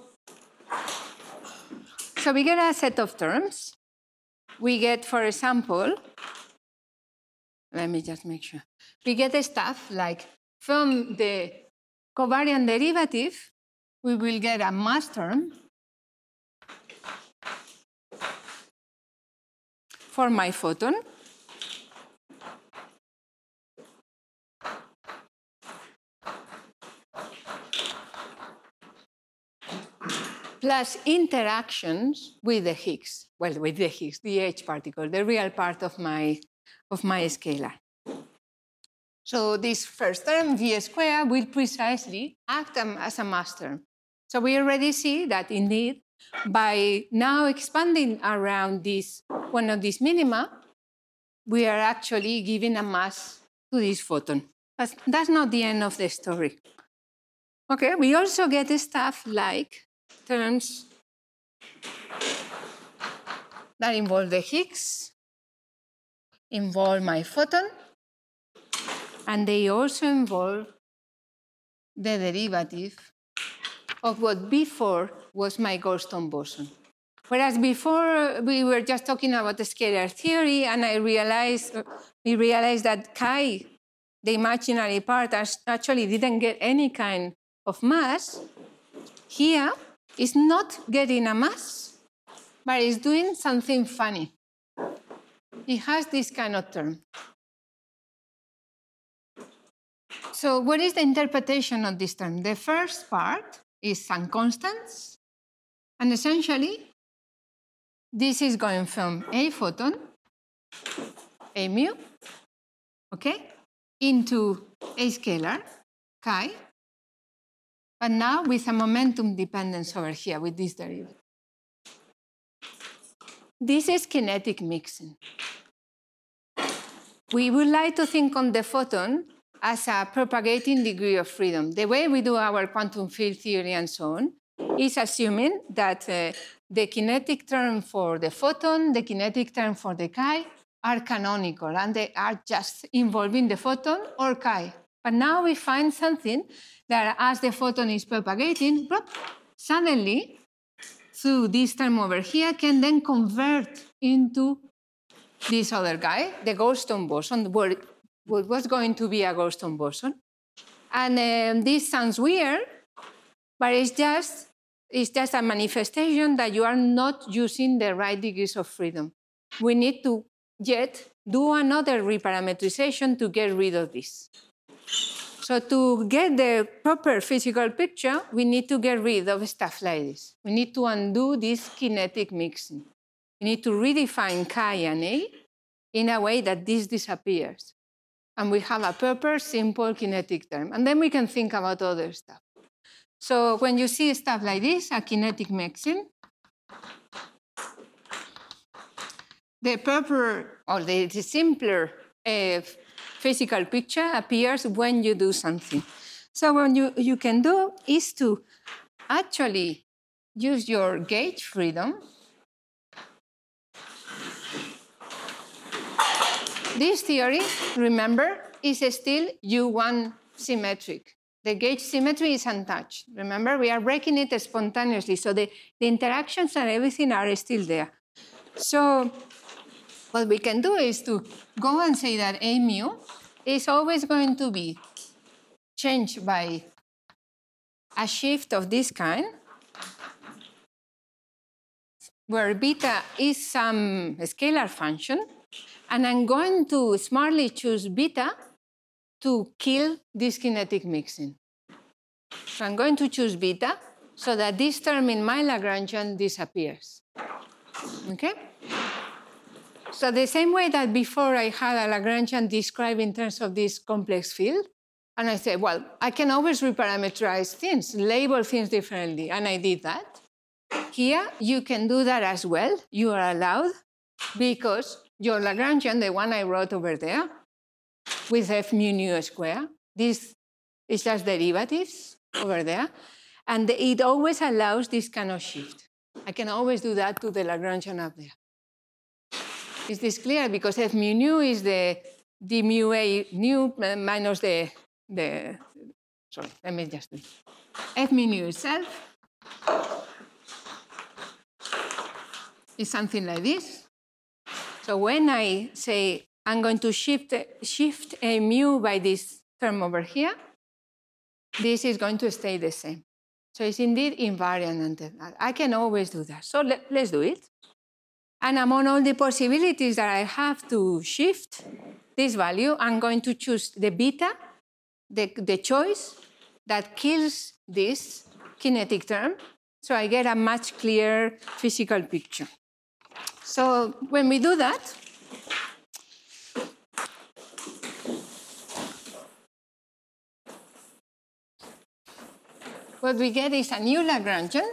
[SPEAKER 1] we get a set of terms. We get, for example, let me just make sure. We get stuff like from the covariant derivative, we will get a mass term for my photon. Plus interactions with the Higgs, well, with the Higgs, the H particle, the real part of my scalar. So this first term, V squared, will precisely act as a mass term. So we already see that indeed, by now expanding around this one of these minima, we are actually giving a mass to this photon. But that's not the end of the story. Okay, we also get stuff like terms that involve the Higgs, involve my photon, and they also involve the derivative of what before was my Goldstone boson. Whereas before we were just talking about the scalar theory, and we realized that chi, the imaginary part, actually didn't get any kind of mass. Here, it's not getting a mass, but it's doing something funny. It has this kind of term. So what is the interpretation of this term? The first part is some constants, and essentially, this is going from a photon, a mu, okay, into a scalar, chi, but now with a momentum dependence over here with this derivative. This is kinetic mixing. We would like to think on the photon as a propagating degree of freedom. The way we do our quantum field theory and so on is assuming that the kinetic term for the photon, the kinetic term for the chi are canonical, and they are just involving the photon or chi. But now we find something that as the photon is propagating, suddenly, through this term over here, can then convert into this other guy, the Goldstone boson, what was going to be a Goldstone boson. And this sounds weird, but it's just a manifestation that you are not using the right degrees of freedom. We need to yet do another reparametrization to get rid of this. So to get the proper physical picture, we need to get rid of stuff like this. We need to undo this kinetic mixing. We need to redefine chi and A in a way that this disappears. And we have a proper, simple kinetic term. And then we can think about other stuff. So when you see stuff like this, a kinetic mixing, the proper, or the simpler physical picture appears when you do something. So what you can do is to actually use your gauge freedom. This theory, remember, is still U1 symmetric. The gauge symmetry is untouched. Remember, we are breaking it spontaneously, so the interactions and everything are still there. So what we can do is to go and say that A mu is always going to be changed by a shift of this kind, where beta is some scalar function, and I'm going to smartly choose beta to kill this kinetic mixing. So I'm going to choose beta so that this term in my Lagrangian disappears. Okay? So the same way that before I had a Lagrangian described in terms of this complex field, and I said, well, I can always reparameterize things, label things differently, and I did that. Here, you can do that as well. You are allowed, because your Lagrangian, the one I wrote over there, with f mu nu square, this It's just derivatives over there. And it always allows this kind of shift. I can always do that to the Lagrangian up there. Is this clear? Because F mu nu is the d mu a nu minus sorry, let me just do it. F mu nu itself is something like this. So when I say I'm going to shift a mu by this term over here, this is going to stay the same. So it's indeed invariant. I can always do that. So let's do it. And among all the possibilities that I have to shift this value, I'm going to choose the beta, the choice that kills this kinetic term, so I get a much clearer physical picture. So when we do that, what we get is a new Lagrangian.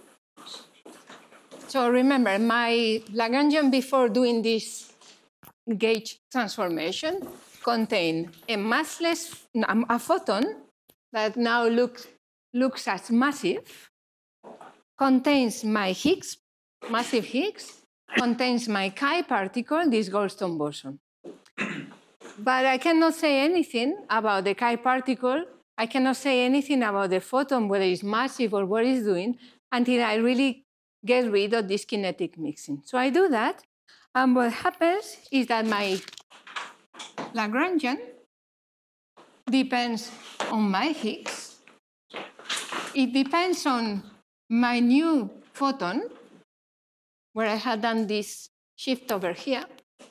[SPEAKER 1] So remember, my Lagrangian before doing this gauge transformation contained a massless, a photon that now looks as massive, contains my Higgs, massive Higgs, contains my chi particle, this Goldstone boson. But I cannot say anything about the chi particle. I cannot say anything about the photon, whether it's massive or what it's doing, until I really get rid of this kinetic mixing. So I do that, and what happens is that my Lagrangian depends on my Higgs. It depends on my new photon, where I had done this shift over here.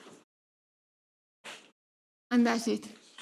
[SPEAKER 1] And that's it.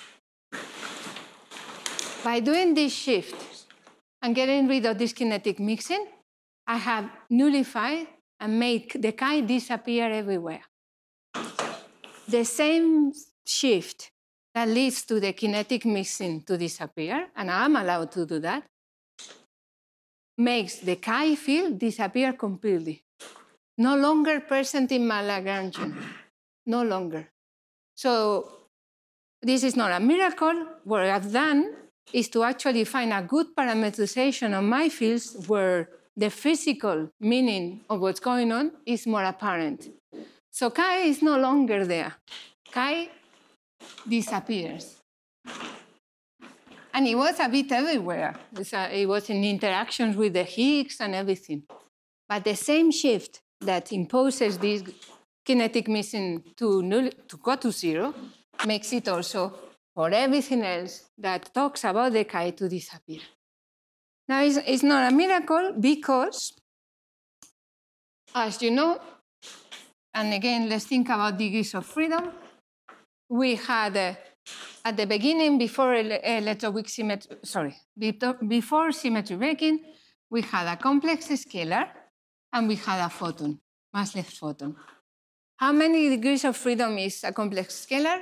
[SPEAKER 1] By doing this shift and getting rid of this kinetic mixing, I have nullified and made the chi disappear everywhere. The same shift that leads to the kinetic mixing to disappear, and I'm allowed to do that, makes the chi field disappear completely. No longer present in my Lagrangian, no longer. So this is not a miracle. What I've done is to actually find a good parameterization of my fields where the physical meaning of what's going on is more apparent. So chi is no longer there. Chi disappears. And it was a bit everywhere. It was in interactions with the Higgs and everything. But the same shift that imposes this kinetic mixing to go to zero makes it also for everything else that talks about the chi to disappear. Now, it's not a miracle because, as you know, and again, let's think about degrees of freedom. We had, at the beginning, before electroweak symmetry, before symmetry breaking, we had a complex scalar and we had a photon, massless photon. How many degrees of freedom is a complex scalar?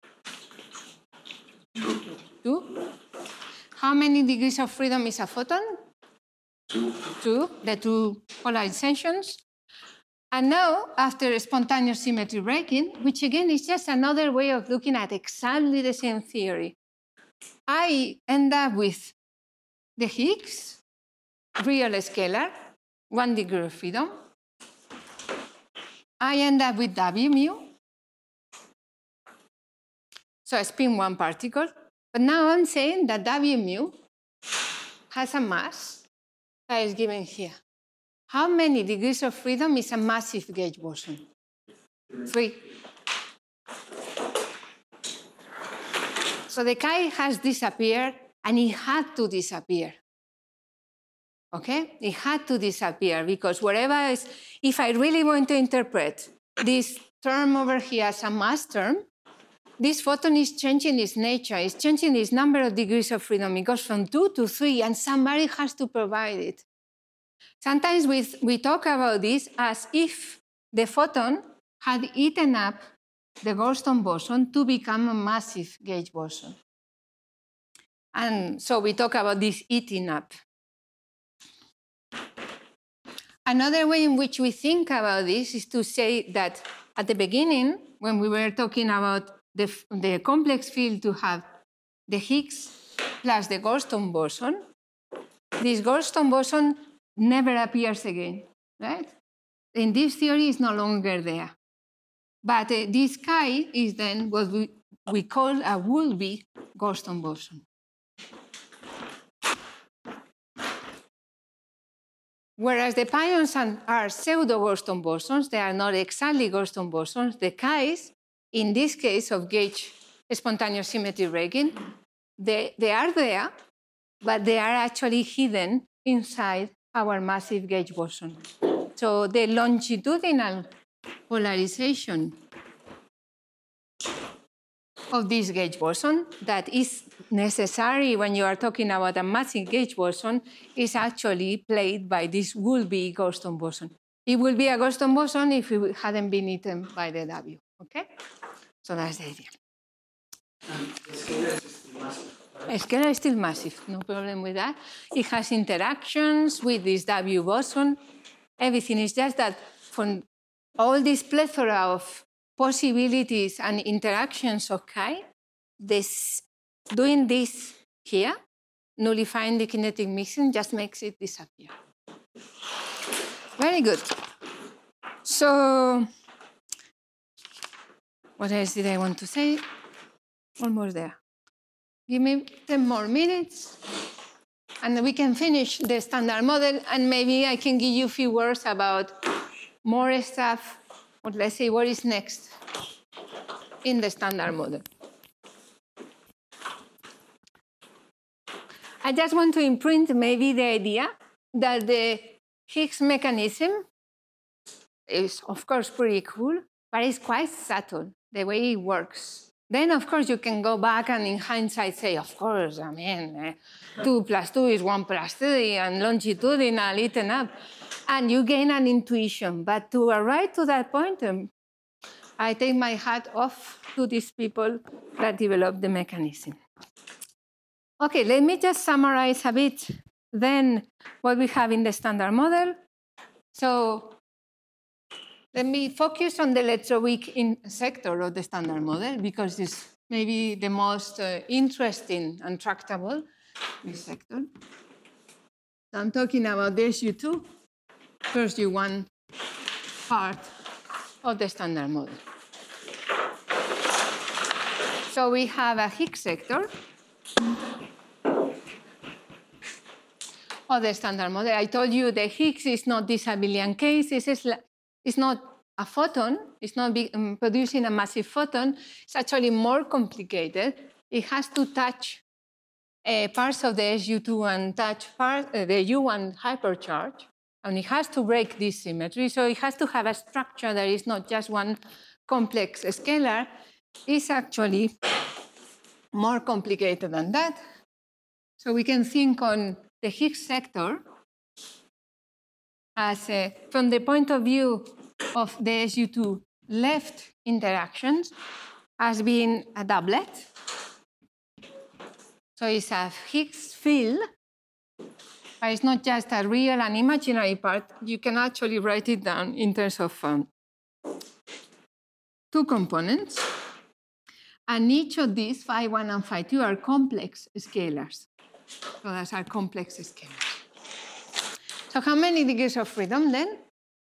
[SPEAKER 1] 2. How many degrees of freedom is a photon? 2. The two polarizations. And now, after spontaneous symmetry breaking, which again is just another way of looking at exactly the same theory, I end up with the Higgs, real scalar, 1 degree of freedom. I end up with W mu, so I spin one particle. But now I'm saying that W mu has a mass that is given here. How many degrees of freedom is a massive gauge boson? 3. So the chi has disappeared, and it had to disappear. Okay? It had to disappear because whatever is, if I really want to interpret this term over here as a mass term, this photon is changing its nature, it's changing its number of degrees of freedom. It goes from 2 to 3, and somebody has to provide it. Sometimes we talk about this as if the photon had eaten up the Goldstone boson to become a massive gauge boson. And so we talk about this eating up. Another way in which we think about this is to say that at the beginning, when we were talking about the complex field to have the Higgs plus the Goldstone boson, this Goldstone boson never appears again, right? In this theory, it's no longer there. But this chi is then what we call a would-be Goldstone boson. Whereas the pions are pseudo-Goldstone bosons, they are not exactly Goldstone bosons. The chi's, in this case of gauge spontaneous symmetry ranking, they are there, but they are actually hidden inside our massive gauge boson. So the longitudinal polarization of this gauge boson that is necessary when you are talking about a massive gauge boson is actually played by this would-be Goldstone boson. It will be a Goldstone boson if it hadn't been eaten by the W, okay? So that's the idea. Scalar is still massive, no problem with that. It has interactions with this W boson. Everything is just that from all this plethora of possibilities and interactions of chi, doing this here, nullifying the kinetic mixing, just makes it disappear. Very good. So, what else did I want to say? Almost there. Give me 10 more minutes, and we can finish the standard model, and maybe I can give you a few words about more stuff, or let's say what is next in the standard model. I just want to imprint maybe the idea that the Higgs mechanism is, of course, pretty cool, but it's quite subtle, the way it works. Then, of course, you can go back and in hindsight say, of course, I mean, 2 + 2 is 1 + 3, and longitudinal eaten up. And you gain an intuition. But to arrive to that point, I take my hat off to these people that developed the mechanism. OK, let me just summarize a bit then what we have in the standard model. So let me focus on the electroweak sector of the standard model, because it's maybe the most interesting and tractable, this sector. So I'm talking about the SU2, first U1 part of the standard model. So we have a Higgs sector of the standard model. I told you the Higgs is not this abelian case. It's not a photon. It's not producing a massive photon. It's actually more complicated. It has to touch parts of the SU2 and touch the U1 hypercharge. And it has to break this symmetry. So it has to have a structure that is not just one complex scalar. It's actually more complicated than that. So we can think on the Higgs sector as, from the point of view of the SU2 left interactions, as being a doublet. So it's a Higgs field, but it's not just a real and imaginary part. You can actually write it down in terms of 2 components. And each of these, phi1 and phi2, are complex scalars. So those are complex scalars. So how many degrees of freedom then?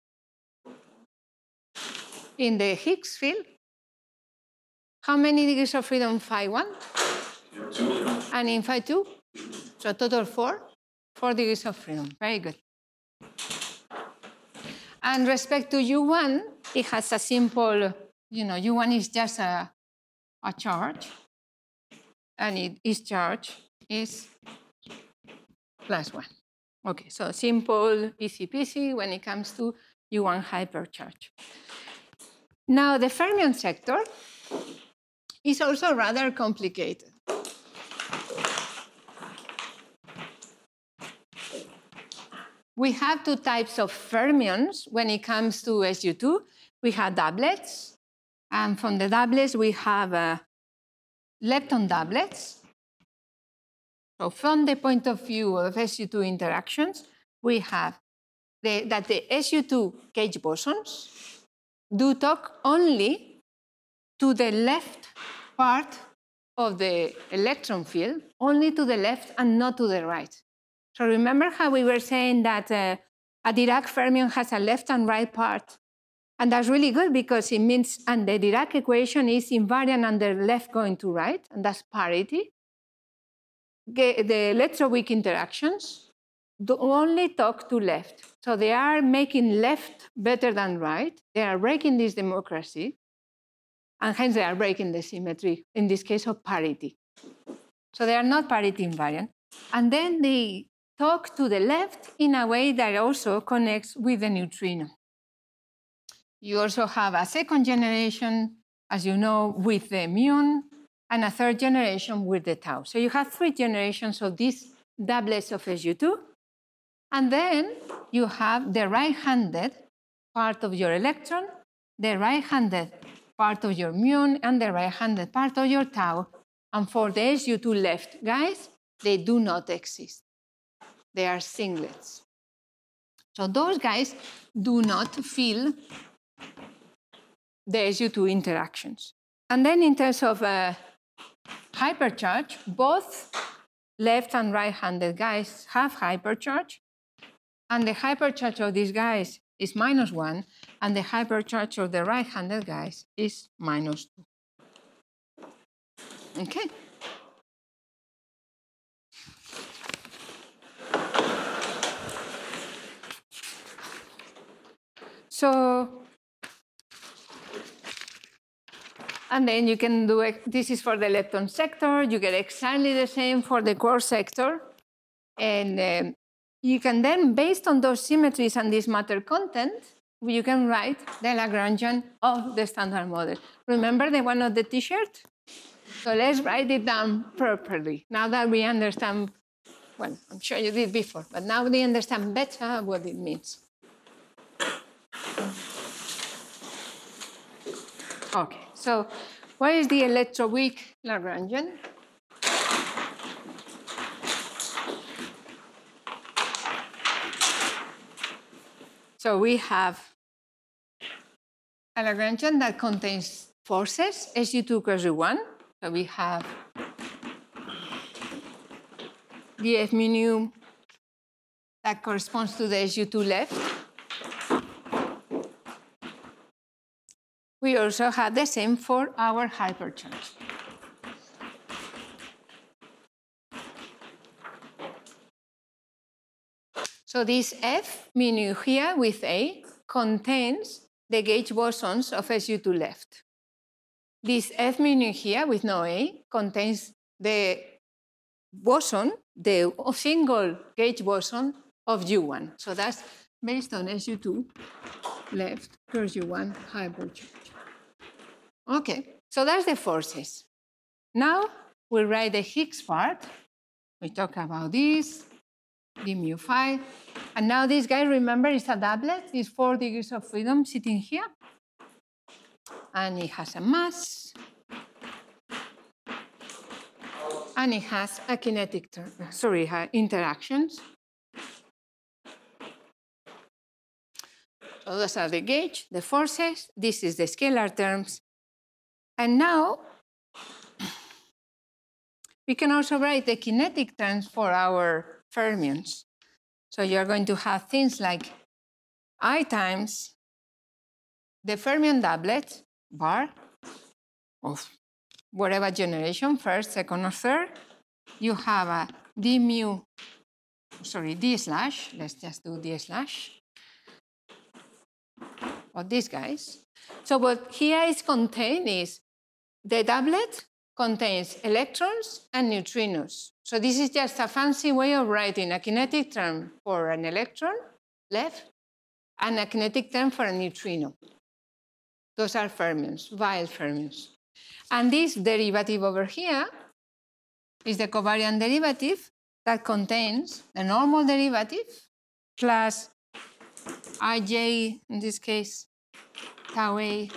[SPEAKER 1] In the Higgs field, how many degrees of freedom phi1?
[SPEAKER 2] 2.
[SPEAKER 1] And in phi2? So total 4. 4 degrees of freedom. Very good. And respect to U1, it has a simple, U1 is just a charge, and its charge is +1. OK, so simple, easy peasy when it comes to U1 hypercharge. Now, the fermion sector is also rather complicated. We have 2 types of fermions when it comes to SU2. We have doublets, and from the doublets, we have lepton doublets. So from the point of view of SU2 interactions, we have that the SU2 gauge bosons do talk only to the left part of the electron field only to the left and not to the right. So remember how we were saying that a Dirac fermion has a left and right part? And that's really good because it means, and the Dirac equation is invariant under left going to right, and that's parity. The electroweak interactions do only talk to left. So they are making left better than right. They are breaking this democracy, and hence they are breaking the symmetry, in this case of parity. So they are not parity invariant. And then they talk to the left in a way that also connects with the neutrino. You also have a second generation, as you know, with the muon, and a third generation with the tau. So you have 3 generations of these doublets of SU2. And then you have the right-handed part of your electron, the right-handed part of your muon, and the right-handed part of your tau. And for the SU2 left guys, they do not exist. They are singlets. So those guys do not feel the SU2 interactions. And then in terms of hypercharge, both left and right-handed guys have hypercharge. And the hypercharge of these guys is -1, and the hypercharge of the right-handed guys is -2. Okay. So, and then you can do it. This is for the lepton sector. You get exactly the same for the core sector. And you can then, based on those symmetries and this matter content, you can write the Lagrangian of the standard model. Remember the one of the T-shirt? So let's write it down properly. Now that we understand, well, I'm sure you did before, but now we understand better what it means. Okay, so what is the electroweak Lagrangian? So we have a Lagrangian that contains forces, SU2 cross U1. So we have the F mu nu that corresponds to the SU2 left. We also have the same for our hypercharge. So this F mu nu here with A contains the gauge bosons of SU2 left. This F mu nu here with no A contains the boson, the single gauge boson of U1. So that's based on SU2 left cross U1 hypercharge. Okay, so that's the forces. Now we write the Higgs part. We talk about this, d mu phi. And now this guy, remember, is a doublet. It's 4 degrees of freedom sitting here. And it has a mass. And it has a kinetic interactions. So those are the gauge, the forces. This is the scalar terms. And now we can also write the kinetic terms for our fermions. So you're going to have things like I times the fermion doublet bar of whatever generation, first, second, or third. You have a d slash, let's just do d slash of these guys. So what here is contained is the doublet contains electrons and neutrinos. So this is just a fancy way of writing a kinetic term for an electron, left, and a kinetic term for a neutrino. Those are fermions, Weyl fermions. And this derivative over here is the covariant derivative that contains the normal derivative plus ij, in this case, tau A,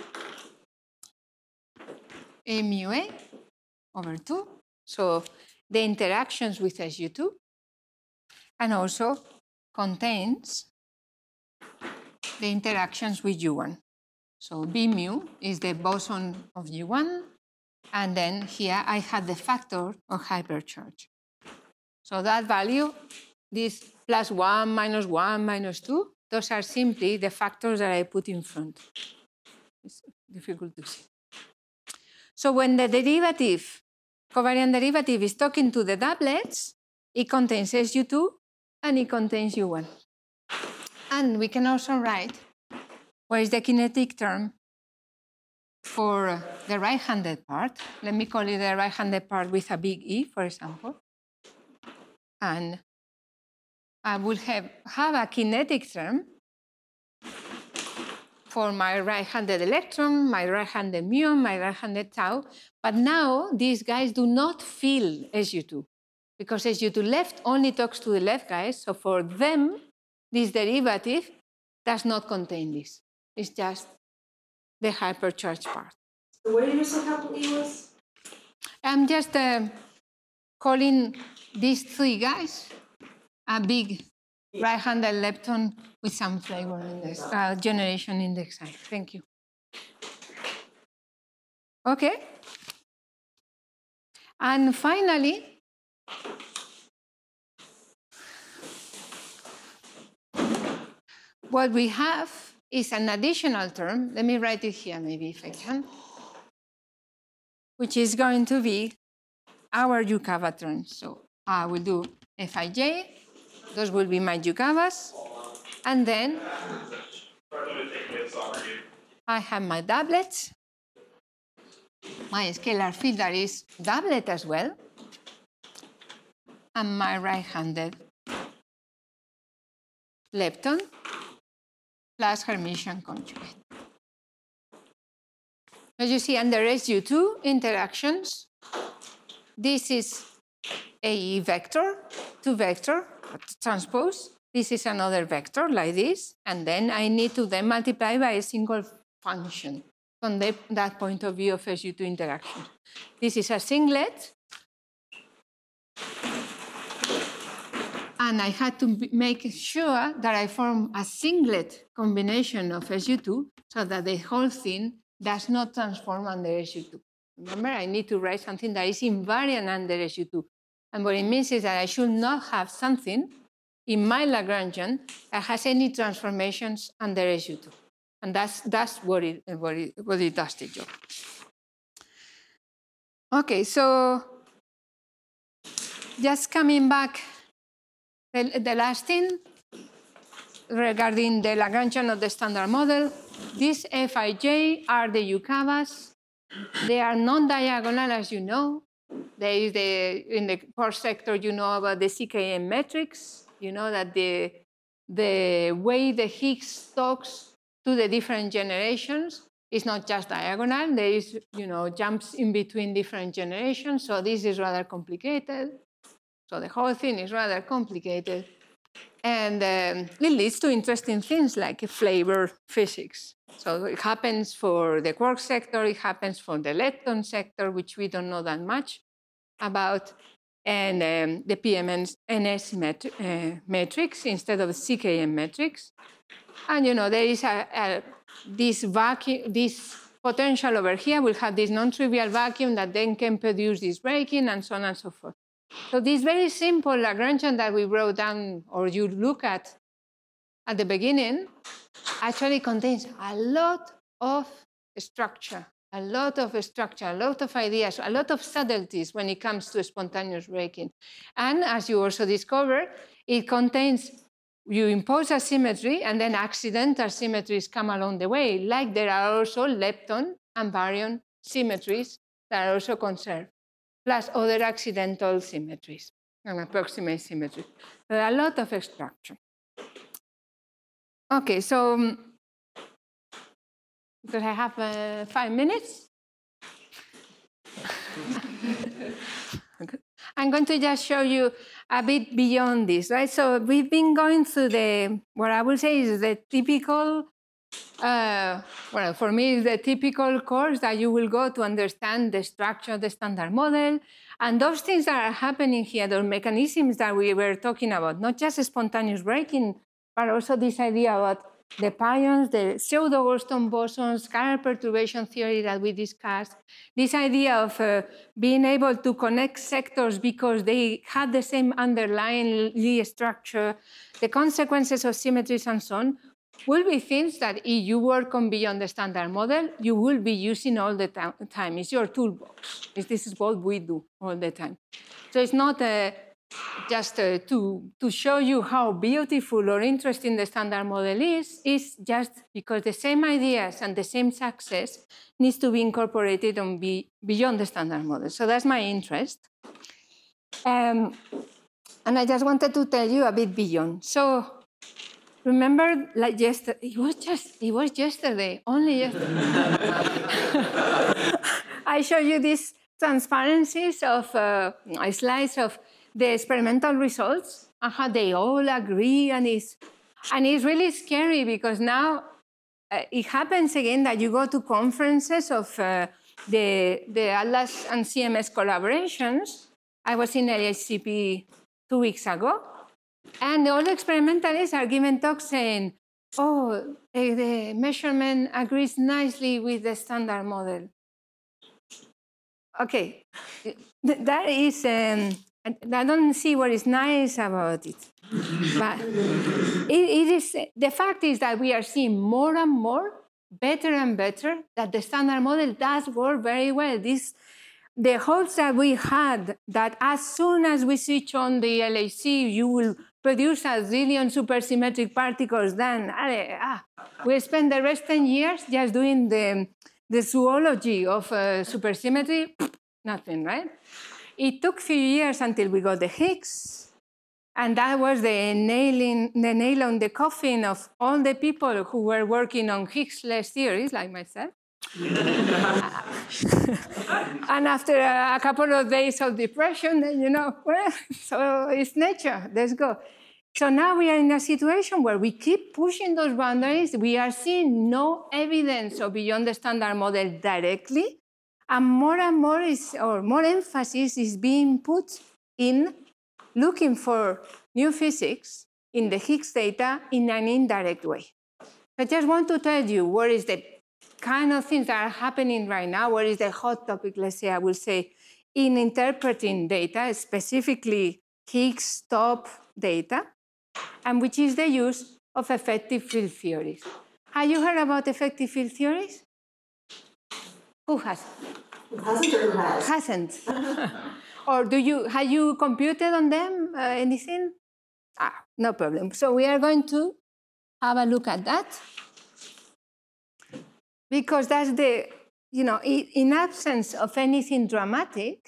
[SPEAKER 1] A mu A over 2. So the interactions with SU2, and also contains the interactions with U1. So B mu is the boson of U1, And then here I had the factor of hypercharge. So that value, this +1, -1, -2, those are simply the factors that I put in front. It's difficult to see. So when the derivative, covariant derivative, is talking to the doublets, it contains SU2 and it contains U1. And we can also write what is the kinetic term for the right-handed part. Let me call it the right-handed part with a big E, for example. And I will have a kinetic term for my right-handed electron, my right-handed muon, my right-handed tau. But now these guys do not feel SU2 because SU2 left only talks to the left guys. So for them, this derivative does not contain this. It's just the hypercharged part.
[SPEAKER 8] So what did you say capital E was?
[SPEAKER 1] I'm just calling these three guys a big right-handed lepton with some flavor index, generation index I. Thank you. Okay. And finally, what we have is an additional term. Let me write it here, maybe if I can, which is going to be our Yukawa term. So I will do Fij. Those will be my Yukawas. And then I have my doublets, my scalar field that is doublet as well, and my right-handed lepton plus Hermitian conjugate. As you see, under SU2 interactions, this is a vector, two vector transpose. This is another vector like this, and then I need to then multiply by a single function from that point of view of SU2 interaction. This is a singlet, and I had to make sure that I form a singlet combination of SU2 so that the whole thing does not transform under SU2. Remember, I need to write something that is invariant under SU2. And what it means is that I should not have something in my Lagrangian that has any transformations under SU2. And that's what it does the job. Okay, so just coming back, the last thing regarding the Lagrangian of the standard model, these Fij are the Yukawas. They are non-diagonal, as you know. There is in the core sector, you know about the CKM metrics. You know that the way the Higgs talks to the different generations is not just diagonal. There is, jumps in between different generations. So this is rather complicated. So the whole thing is rather complicated. And it leads to interesting things like flavor physics. So it happens for the quark sector, it happens for the lepton sector, which we don't know that much about, and the PMNS metrics instead of CKM metrics. And there is this vacuum, this potential over here will have this non-trivial vacuum that then can produce this breaking and so on and so forth. So this very simple Lagrangian that we wrote down, or you look at the beginning, actually contains a lot of structure, a lot of ideas, a lot of subtleties when it comes to spontaneous breaking. And as you also discover, it contains, you impose a symmetry and then accidental symmetries come along the way, like there are also lepton and baryon symmetries that are also conserved, plus other accidental symmetries and approximate symmetries. There are a lot of structure. Okay, so because I have 5 minutes, I'm going to just show you a bit beyond this, right? So we've been going through what I would say is the typical, for me, is the typical course that you will go to understand the structure of the standard model. And those things that are happening here, those mechanisms that we were talking about, not just spontaneous breaking, but also this idea about the pions, the pseudo-Goldstone bosons, chiral perturbation theory that we discussed, this idea of being able to connect sectors because they had the same underlying Lie structure, the consequences of symmetries and so on, will be things that if you work on beyond the standard model, you will be using all the time. It's your toolbox. This is what we do all the time. So it's not just to show you how beautiful or interesting the standard model is. It's just because the same ideas and the same success needs to be incorporated on beyond the standard model. So that's my interest. And I just wanted to tell you a bit beyond. So remember, like yesterday, it was yesterday, only yesterday. I showed you these transparencies of slides of the experimental results and how they all agree, and it's really scary because now it happens again that you go to conferences of the Atlas and CMS collaborations. I was in LHCP 2 weeks ago, and all the experimentalists are giving talks saying, oh, the measurement agrees nicely with the standard model. Okay, that is, I don't see what is nice about it. But it is, the fact is that we are seeing more and more, better and better, that the standard model does work very well. The hopes that we had that as soon as we switch on the LHC, you will produce a zillion supersymmetric particles, then we spend the rest 10 years just doing the zoology of supersymmetry, nothing, right? It took a few years until we got the Higgs, and that was the nail on the coffin of all the people who were working on Higgs-less theories, like myself. And after a couple of days of depression, well, so it's nature, let's go. So now we are in a situation where we keep pushing those boundaries. We are seeing no evidence of beyond the standard model directly, and more emphasis is being put in looking for new physics in the Higgs data in an indirect way. I just want to tell you what is the kind of things that are happening right now, what is the hot topic, let's say, I will say, in interpreting data, specifically Higgs top data, and which is the use of effective field theories. Have you heard about effective field theories? Who has?
[SPEAKER 8] Hasn't or who has?
[SPEAKER 1] Hasn't. Or have you computed on them anything? No problem. So we are going to have a look at that. Because that's in absence of anything dramatic,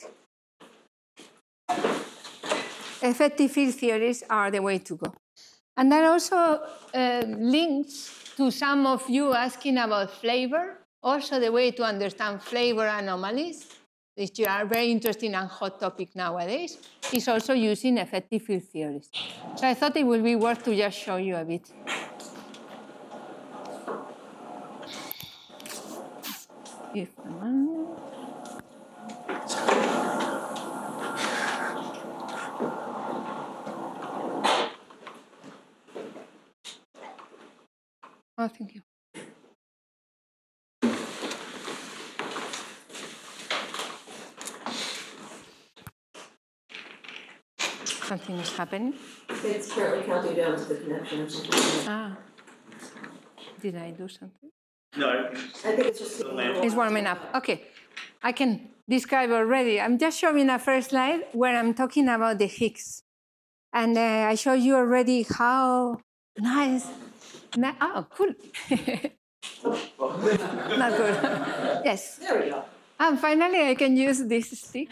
[SPEAKER 1] effective field theories are the way to go. And that also links to some of you asking about flavor, also the way to understand flavor anomalies, which are very interesting and hot topic nowadays, is also using effective field theories. So I thought it would be worth to just show you a bit. Oh, thank you. Something is happening.
[SPEAKER 8] It's currently counting down to the connection or something.
[SPEAKER 1] Did I do something?
[SPEAKER 6] No,
[SPEAKER 8] I think it's just
[SPEAKER 1] It's warming up. Okay, I can describe already. I'm just showing a first slide where I'm talking about the Higgs. And I showed you already how nice. Oh, cool. Not good. Yes.
[SPEAKER 8] There we go.
[SPEAKER 1] And finally, I can use this stick.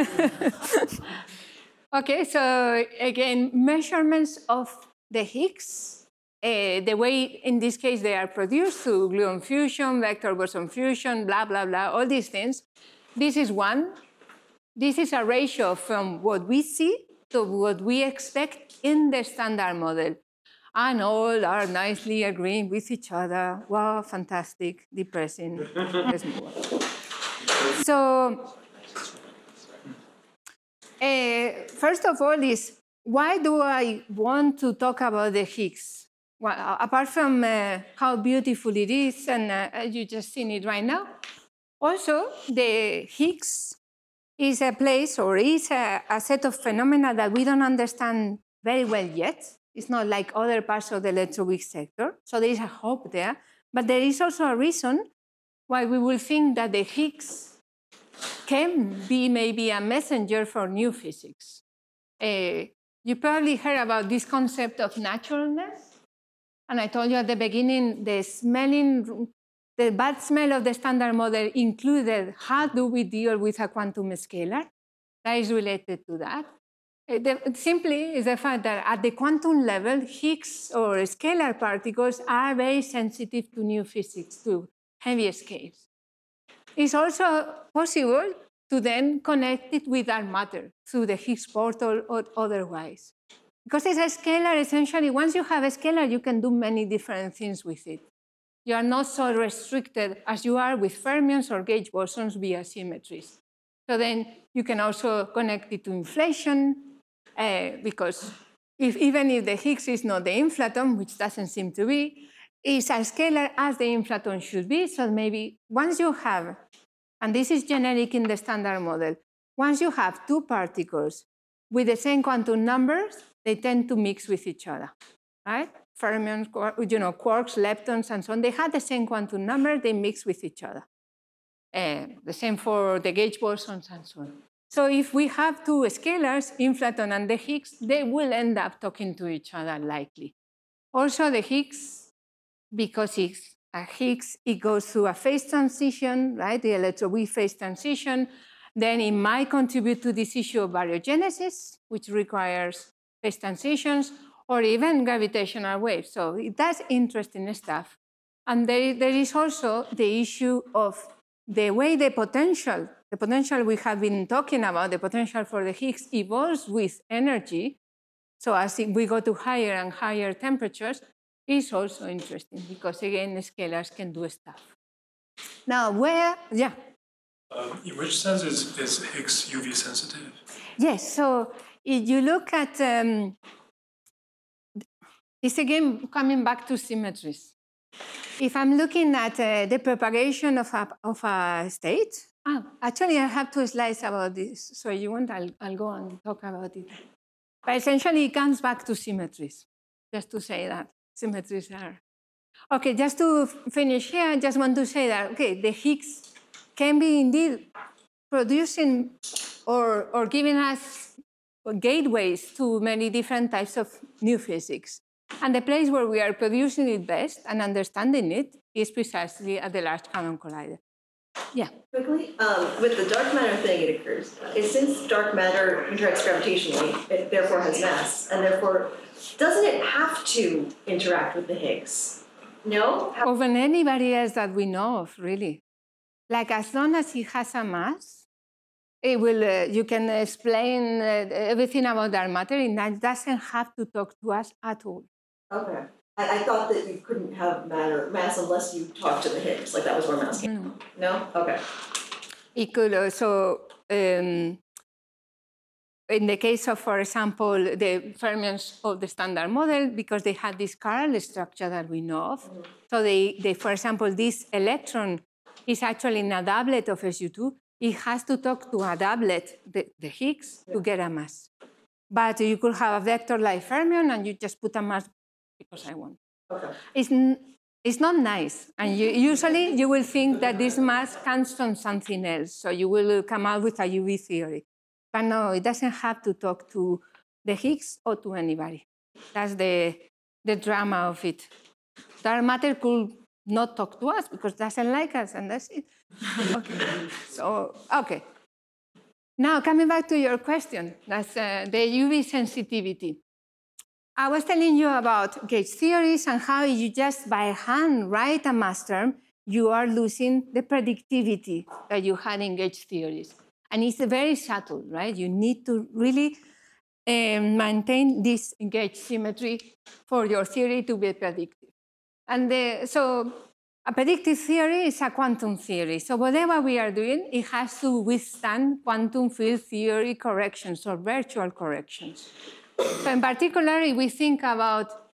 [SPEAKER 1] Okay, so again, measurements of the Higgs, the way, in this case, they are produced through gluon fusion, vector boson fusion, blah, blah, blah, all these things. This is one. This is a ratio from what we see to what we expect in the standard model. And all are nicely agreeing with each other. Wow, fantastic, depressing. Let's move on. So, first of all is, why do I want to talk about the Higgs? well, apart from how beautiful it is, and you just seen it right now, also the Higgs is a place or is a set of phenomena that we don't understand very well yet. It's not like other parts of the electroweak sector. So there is a hope there. But there is also a reason why we will think that the Higgs can be maybe a messenger for new physics. You probably heard about this concept of naturalness. And I told you at the beginning, the bad smell of the standard model included how do we deal with a quantum scalar. That is related to that. Simply is the fact that at the quantum level, Higgs or scalar particles are very sensitive to new physics, to heavy scales. It's also possible to then connect it with dark matter through the Higgs portal or otherwise. Because it's a scalar, essentially, once you have a scalar, you can do many different things with it. You are not so restricted as you are with fermions or gauge bosons via symmetries. So then you can also connect it to inflation, because even if the Higgs is not the inflaton, which doesn't seem to be, it's as scalar as the inflaton should be. So maybe once you have, and this is generic in the standard model, once you have two particles with the same quantum numbers, they tend to mix with each other, right? Fermions, quarks, leptons, and so on, they have the same quantum number, they mix with each other. The same for the gauge bosons and so on. So if we have two scalars, inflaton and the Higgs, they will end up talking to each other likely. Also the Higgs, because it's a Higgs, it goes through a phase transition, right? The electroweak phase transition. Then it might contribute to this issue of baryogenesis, which requires phase transitions, or even gravitational waves. So that's interesting stuff. And there is also the issue of the way the potential we have been talking about, the potential for the Higgs evolves with energy. So as we go to higher and higher temperatures, is also interesting because, again, scalars can do stuff. Now, yeah?
[SPEAKER 9] In which sense is Higgs UV sensitive?
[SPEAKER 1] Yes, so if you look at, it's again coming back to symmetries. If I'm looking at the propagation of a state, actually I have 2 slides about this, so if you want, I'll go and talk about it. But essentially it comes back to symmetries, just to say that symmetries are. Okay, just to finish here, I just want to say that, okay, the Higgs can be indeed producing or giving us gateways to many different types of new physics. And the place where we are producing it best and understanding it is precisely at the Large Hadron Collider. Yeah.
[SPEAKER 8] Quickly, with the dark matter thing, it occurs. Since dark matter interacts gravitationally, it therefore has mass, and therefore, doesn't it have to interact with the Higgs? No?
[SPEAKER 1] Or than anybody else that we know of, really. Like, as long as it has a mass, it will. You can explain everything about dark matter, and that doesn't have to talk to us at all.
[SPEAKER 8] Okay. I thought that you couldn't have mass unless you talk to the Higgs, like that was where mass came from. No? Okay.
[SPEAKER 1] It could also, in the case of, for example, the fermions of the standard model, because they had this chiral structure that we know of. Mm-hmm. So they, for example, this electron is actually in a doublet of SU2. It has to talk to a doublet, the Higgs, to get a mass. But you could have a vector-like fermion, and you just put a mass because I want. Okay. It's not nice. And usually you will think that this mass comes from something else. So you will come out with a UV theory. But no, it doesn't have to talk to the Higgs or to anybody. That's the drama of it. Dark matter could not talk to us because it doesn't like us, and that's it. Okay. So, okay. Now, coming back to your question, that's the UV sensitivity. I was telling you about gauge theories and how you just by hand write a mass term, you are losing the predictivity that you had in gauge theories. And it's very subtle, right? You need to really maintain this gauge symmetry for your theory to be predictive. And so a predictive theory is a quantum theory. So whatever we are doing, it has to withstand quantum field theory corrections or virtual corrections. So in particular, if we think about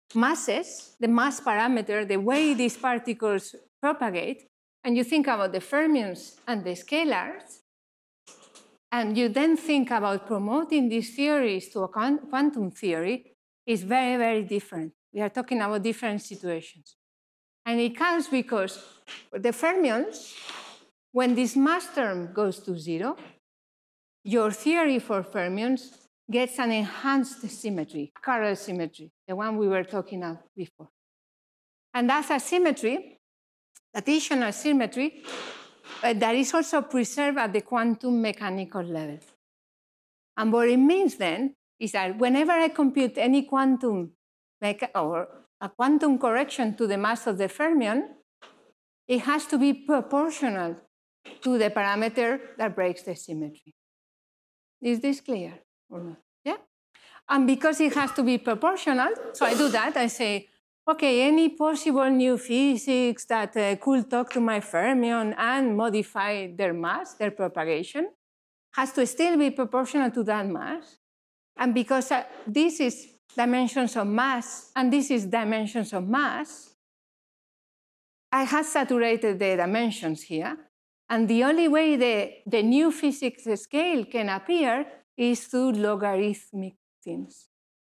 [SPEAKER 1] masses, the mass parameter, the way these particles propagate, and you think about the fermions and the scalars, and you then think about promoting these theories to a quantum theory, is very, very different. We are talking about different situations. And it comes because the fermions, when this mass term goes to 0, your theory for fermions gets an enhanced symmetry, chiral symmetry, the one we were talking about before. And that's a symmetry, additional symmetry, that is also preserved at the quantum mechanical level. And what it means then is that whenever I compute any quantum or a quantum correction to the mass of the fermion, it has to be proportional to the parameter that breaks the symmetry. Is this clear or not? Yeah? And because it has to be proportional, so I do that, I say, okay, any possible new physics that could talk to my fermion and modify their mass, their propagation, has to still be proportional to that mass. And because this is dimensions of mass and this is dimensions of mass, I have saturated the dimensions here. And the only way the new physics scale can appear is through logarithmic things.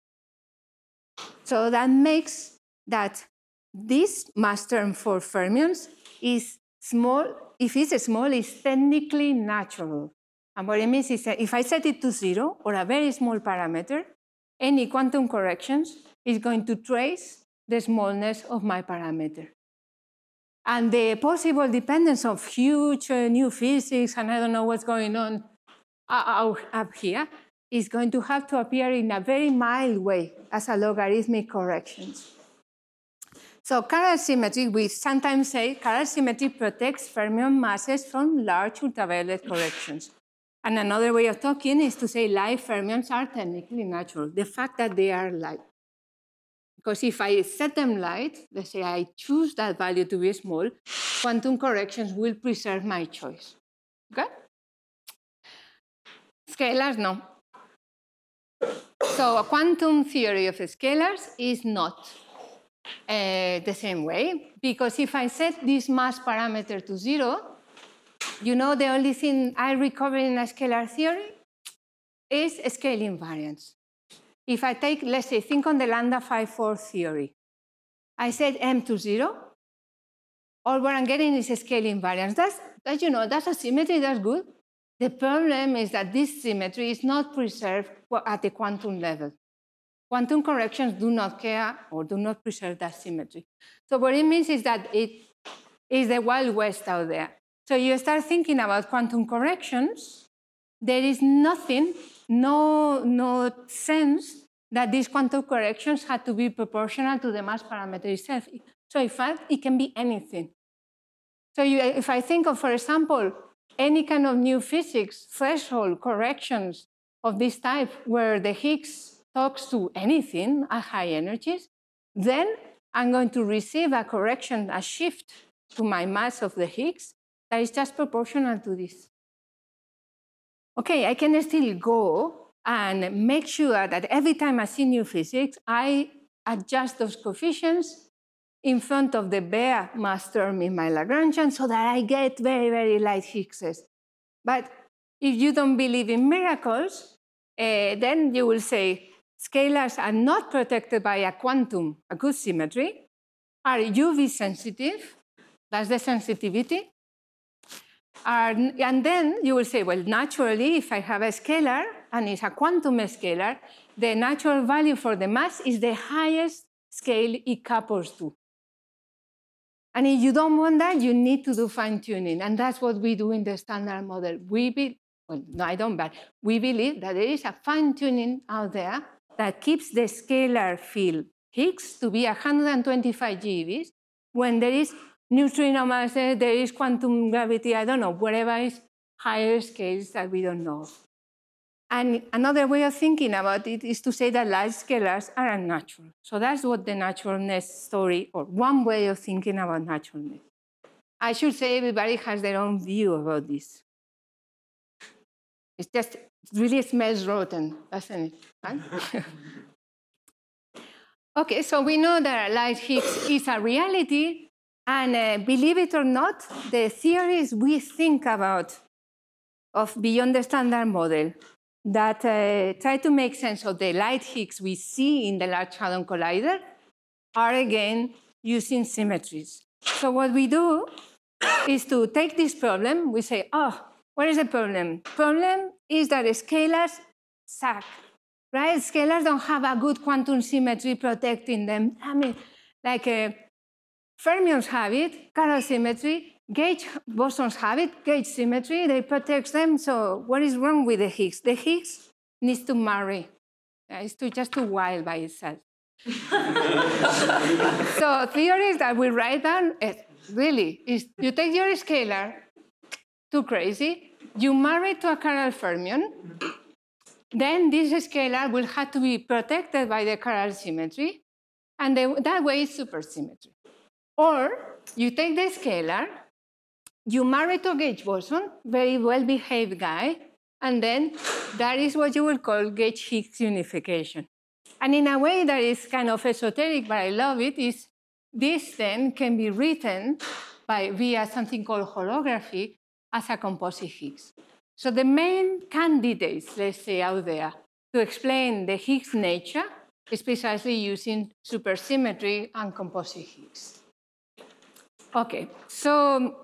[SPEAKER 1] So that makes that this mass term for fermions is small. If it's small, it's technically natural. And what it means is that if I set it to 0 or a very small parameter, any quantum corrections is going to trace the smallness of my parameter. And the possible dependence of huge new physics, and I don't know what's going on up here, is going to have to appear in a very mild way as a logarithmic corrections. So chiral symmetry, we sometimes say chiral symmetry protects fermion masses from large ultraviolet corrections. And another way of talking is to say light fermions are technically natural, the fact that they are light. Because if I set them light, let's say I choose that value to be small, quantum corrections will preserve my choice. Okay? Scalars, no. So a quantum theory of scalars is not the same way, because if I set this mass parameter to 0, you know the only thing I recover in a scalar theory is scale invariance. If I take, let's say, think on the lambda phi 4 theory. I set m to 0. All what I'm getting is a scale invariance. That's a symmetry, that's good. The problem is that this symmetry is not preserved at the quantum level. Quantum corrections do not care or do not preserve that symmetry. So what it means is that it is the Wild West out there. So you start thinking about quantum corrections, there is nothing, no sense that these quantum corrections had to be proportional to the mass parameter itself. So in fact, it can be anything. So if I think of, for example, any kind of new physics threshold corrections of this type where the Higgs talks to anything at high energies, then I'm going to receive a correction, a shift to my mass of the Higgs that is just proportional to this. Okay, I can still go and make sure that every time I see new physics, I adjust those coefficients in front of the bare mass term in my Lagrangian so that I get very, very light Higgses. But if you don't believe in miracles, then you will say scalars are not protected by a quantum, a good symmetry, are UV sensitive, that's the sensitivity. And then you will say, well, naturally, if I have a scalar and it's a quantum scalar, the natural value for the mass is the highest scale it couples to. And if you don't want that, you need to do fine-tuning. And that's what we do in the standard model. I don't, but we believe that there is a fine-tuning out there that keeps the scalar field Higgs to be 125 GeVs when there is neutrino masses, there is quantum gravity, I don't know, whatever is higher scales that we don't know. And another way of thinking about it is to say that large scalars are unnatural. So that's what the naturalness story, or one way of thinking about naturalness. I should say everybody has their own view about this. It's just, it really smells rotten, doesn't it? Right? Okay, so we know that light Higgs is a reality, and believe it or not, the theories we think about of beyond the standard model that try to make sense of the light Higgs we see in the Large Hadron Collider are again using symmetries. So what we do is to take this problem, we say, oh, what is the problem? Problem is that scalars suck, right? Scalars don't have a good quantum symmetry protecting them. I mean, like fermions have it, chiral symmetry, gauge bosons have it, gauge symmetry, they protect them. So what is wrong with the Higgs? The Higgs needs to marry. It's just too wild by itself. So theories that we write down really is you take your scalar, too crazy, you marry to a chiral fermion, then this scalar will have to be protected by the chiral symmetry, and that way it's supersymmetry. Or you take the scalar, you marry to a gauge boson, very well-behaved guy, and then that is what you will call gauge Higgs unification. And in a way that is kind of esoteric, but I love it, is this then can be written via something called holography as a composite Higgs. So the main candidates, let's say, out there to explain the Higgs nature is precisely using supersymmetry and composite Higgs. Okay, so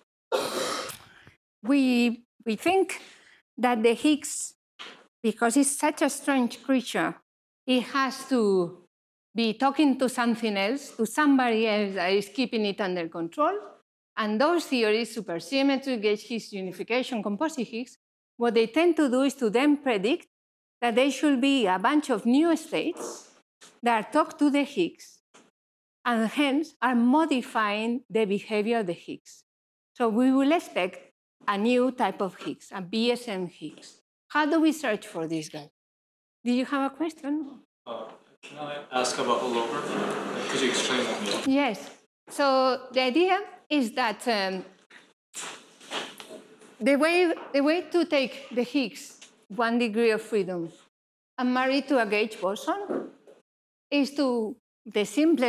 [SPEAKER 1] we think that the Higgs, because it's such a strange creature, it has to be talking to something else, to somebody else that is keeping it under control. And those theories, supersymmetry, gauge Higgs unification, composite Higgs, what they tend to do is to then predict that there should be a bunch of new states that talk to the Higgs and hence are modifying the behavior of the Higgs. So we will expect a new type of Higgs, a BSM Higgs. How do we search for this guy? Did you have a question?
[SPEAKER 2] Can I ask about holography? Could you explain that to me?
[SPEAKER 1] Yes. So the idea is that the way to take the Higgs 1 degree of freedom and marry to a gauge boson is to the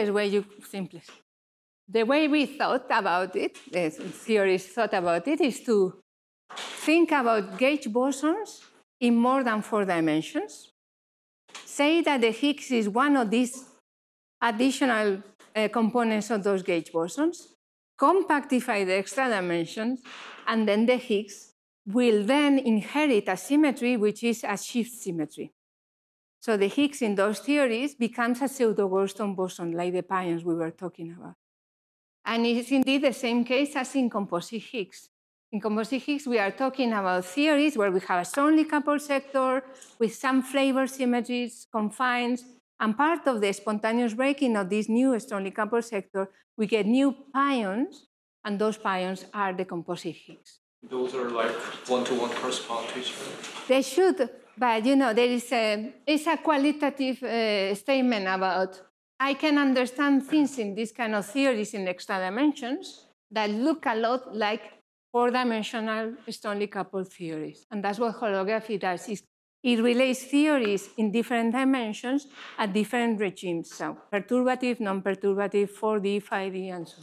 [SPEAKER 1] way we thought about it, the theorists thought about it, is to think about gauge bosons in more than 4 dimensions. Say that the Higgs is one of these additional components of those gauge bosons, compactify the extra dimensions, and then the Higgs will then inherit a symmetry which is a shift symmetry. So the Higgs in those theories becomes a pseudo-Goldstone boson, like the pions we were talking about. And it's indeed the same case as in composite Higgs. In composite Higgs, we are talking about theories where we have a strongly coupled sector with some flavor symmetries, confines, and part of the spontaneous breaking of this new strongly coupled sector, we get new pions, and those pions are the composite Higgs.
[SPEAKER 2] Those are like one-to-one correspond to each other?
[SPEAKER 1] They should, but there is a qualitative statement about I can understand things in these kind of theories in extra dimensions that look a lot like 4-dimensional strongly coupled theories. And that's what holography does. It relates theories in different dimensions at different regimes. So perturbative, non-perturbative, 4D, 5D, and so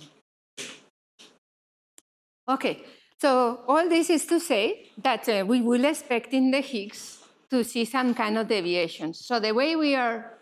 [SPEAKER 1] on. Okay, so all this is to say that we will expect in the Higgs to see some kind of deviations. So the way we are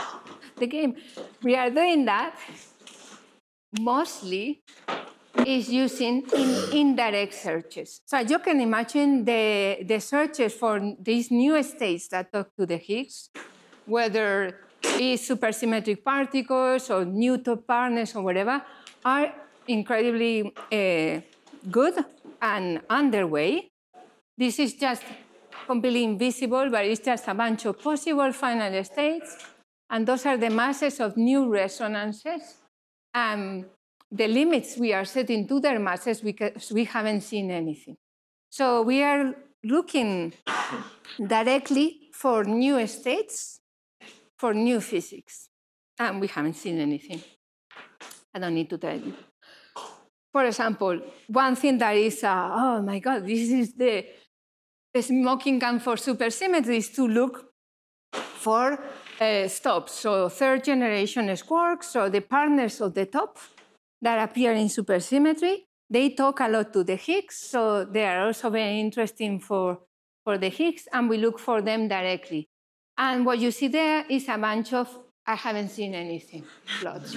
[SPEAKER 1] doing that mostly is using indirect searches. So you can imagine the searches for these new states that talk to the Higgs, whether it's supersymmetric particles or new top partners or whatever, are incredibly good and underway. This is just completely invisible, but it's just a bunch of possible final states. And those are the masses of new resonances. The limits we are setting to their masses because we haven't seen anything. So we are looking directly for new states, for new physics. And we haven't seen anything. I don't need to tell you. For example, one thing that is, oh my God, this is the smoking gun for supersymmetry is to look for stops. So third generation quarks, so the partners of the top that appear in supersymmetry, they talk a lot to the Higgs, so they are also very interesting for the Higgs, and we look for them directly. And what you see there is a bunch of, I haven't seen anything, plots.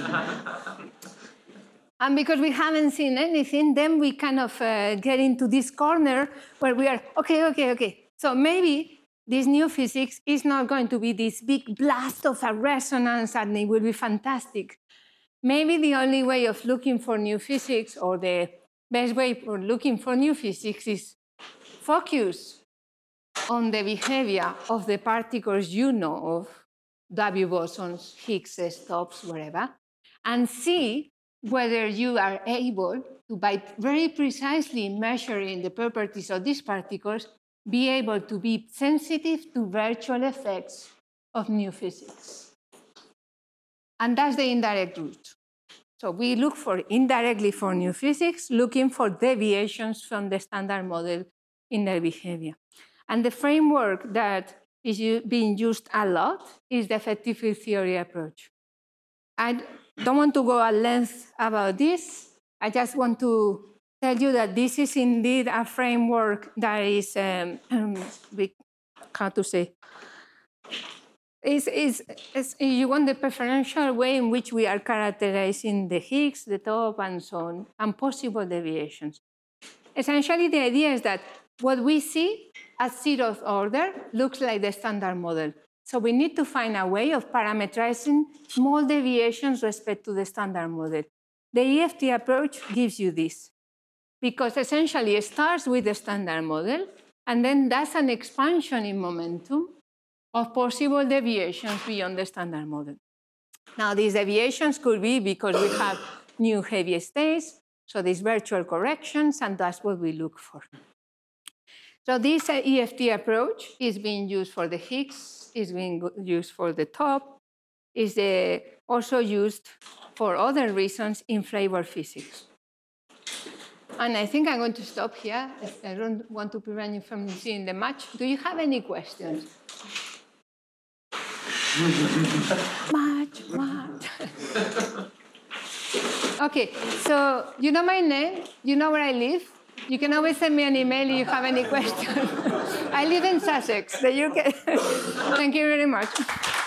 [SPEAKER 1] And because we haven't seen anything, then we kind of get into this corner where we are, okay. So maybe this new physics is not going to be this big blast of a resonance and it will be fantastic. Maybe the only way of looking for new physics, or the best way for looking for new physics, is focus on the behavior of the particles you know of, W bosons, Higgs stops, whatever, and see whether you are able to, by very precisely measuring the properties of these particles, be able to be sensitive to virtual effects of new physics. And that's the indirect route. So we look for indirectly for new physics, looking for deviations from the standard model in their behavior. And the framework that is being used a lot is the effective field theory approach. I don't want to go at length about this. I just want to tell you that this is indeed a framework that is, how to say, is you want the preferential way in which we are characterizing the Higgs, the top, and so on, and possible deviations. Essentially, the idea is that what we see as zeroth order looks like the standard model. So we need to find a way of parameterizing small deviations respect to the standard model. The EFT approach gives you this, because essentially it starts with the standard model and then does an expansion in momentum of possible deviations beyond the standard model. Now, these deviations could be because we have new heavy states, so these virtual corrections, and that's what we look for. So this EFT approach is being used for the Higgs, is being used for the top, is also used for other reasons in flavor physics. And I think I'm going to stop here. I don't want to prevent you from seeing the match. Do you have any questions? Match. Okay, so you know my name, you know where I live. You can always send me an email if you have any questions. I live in Sussex, the UK. Thank you very much.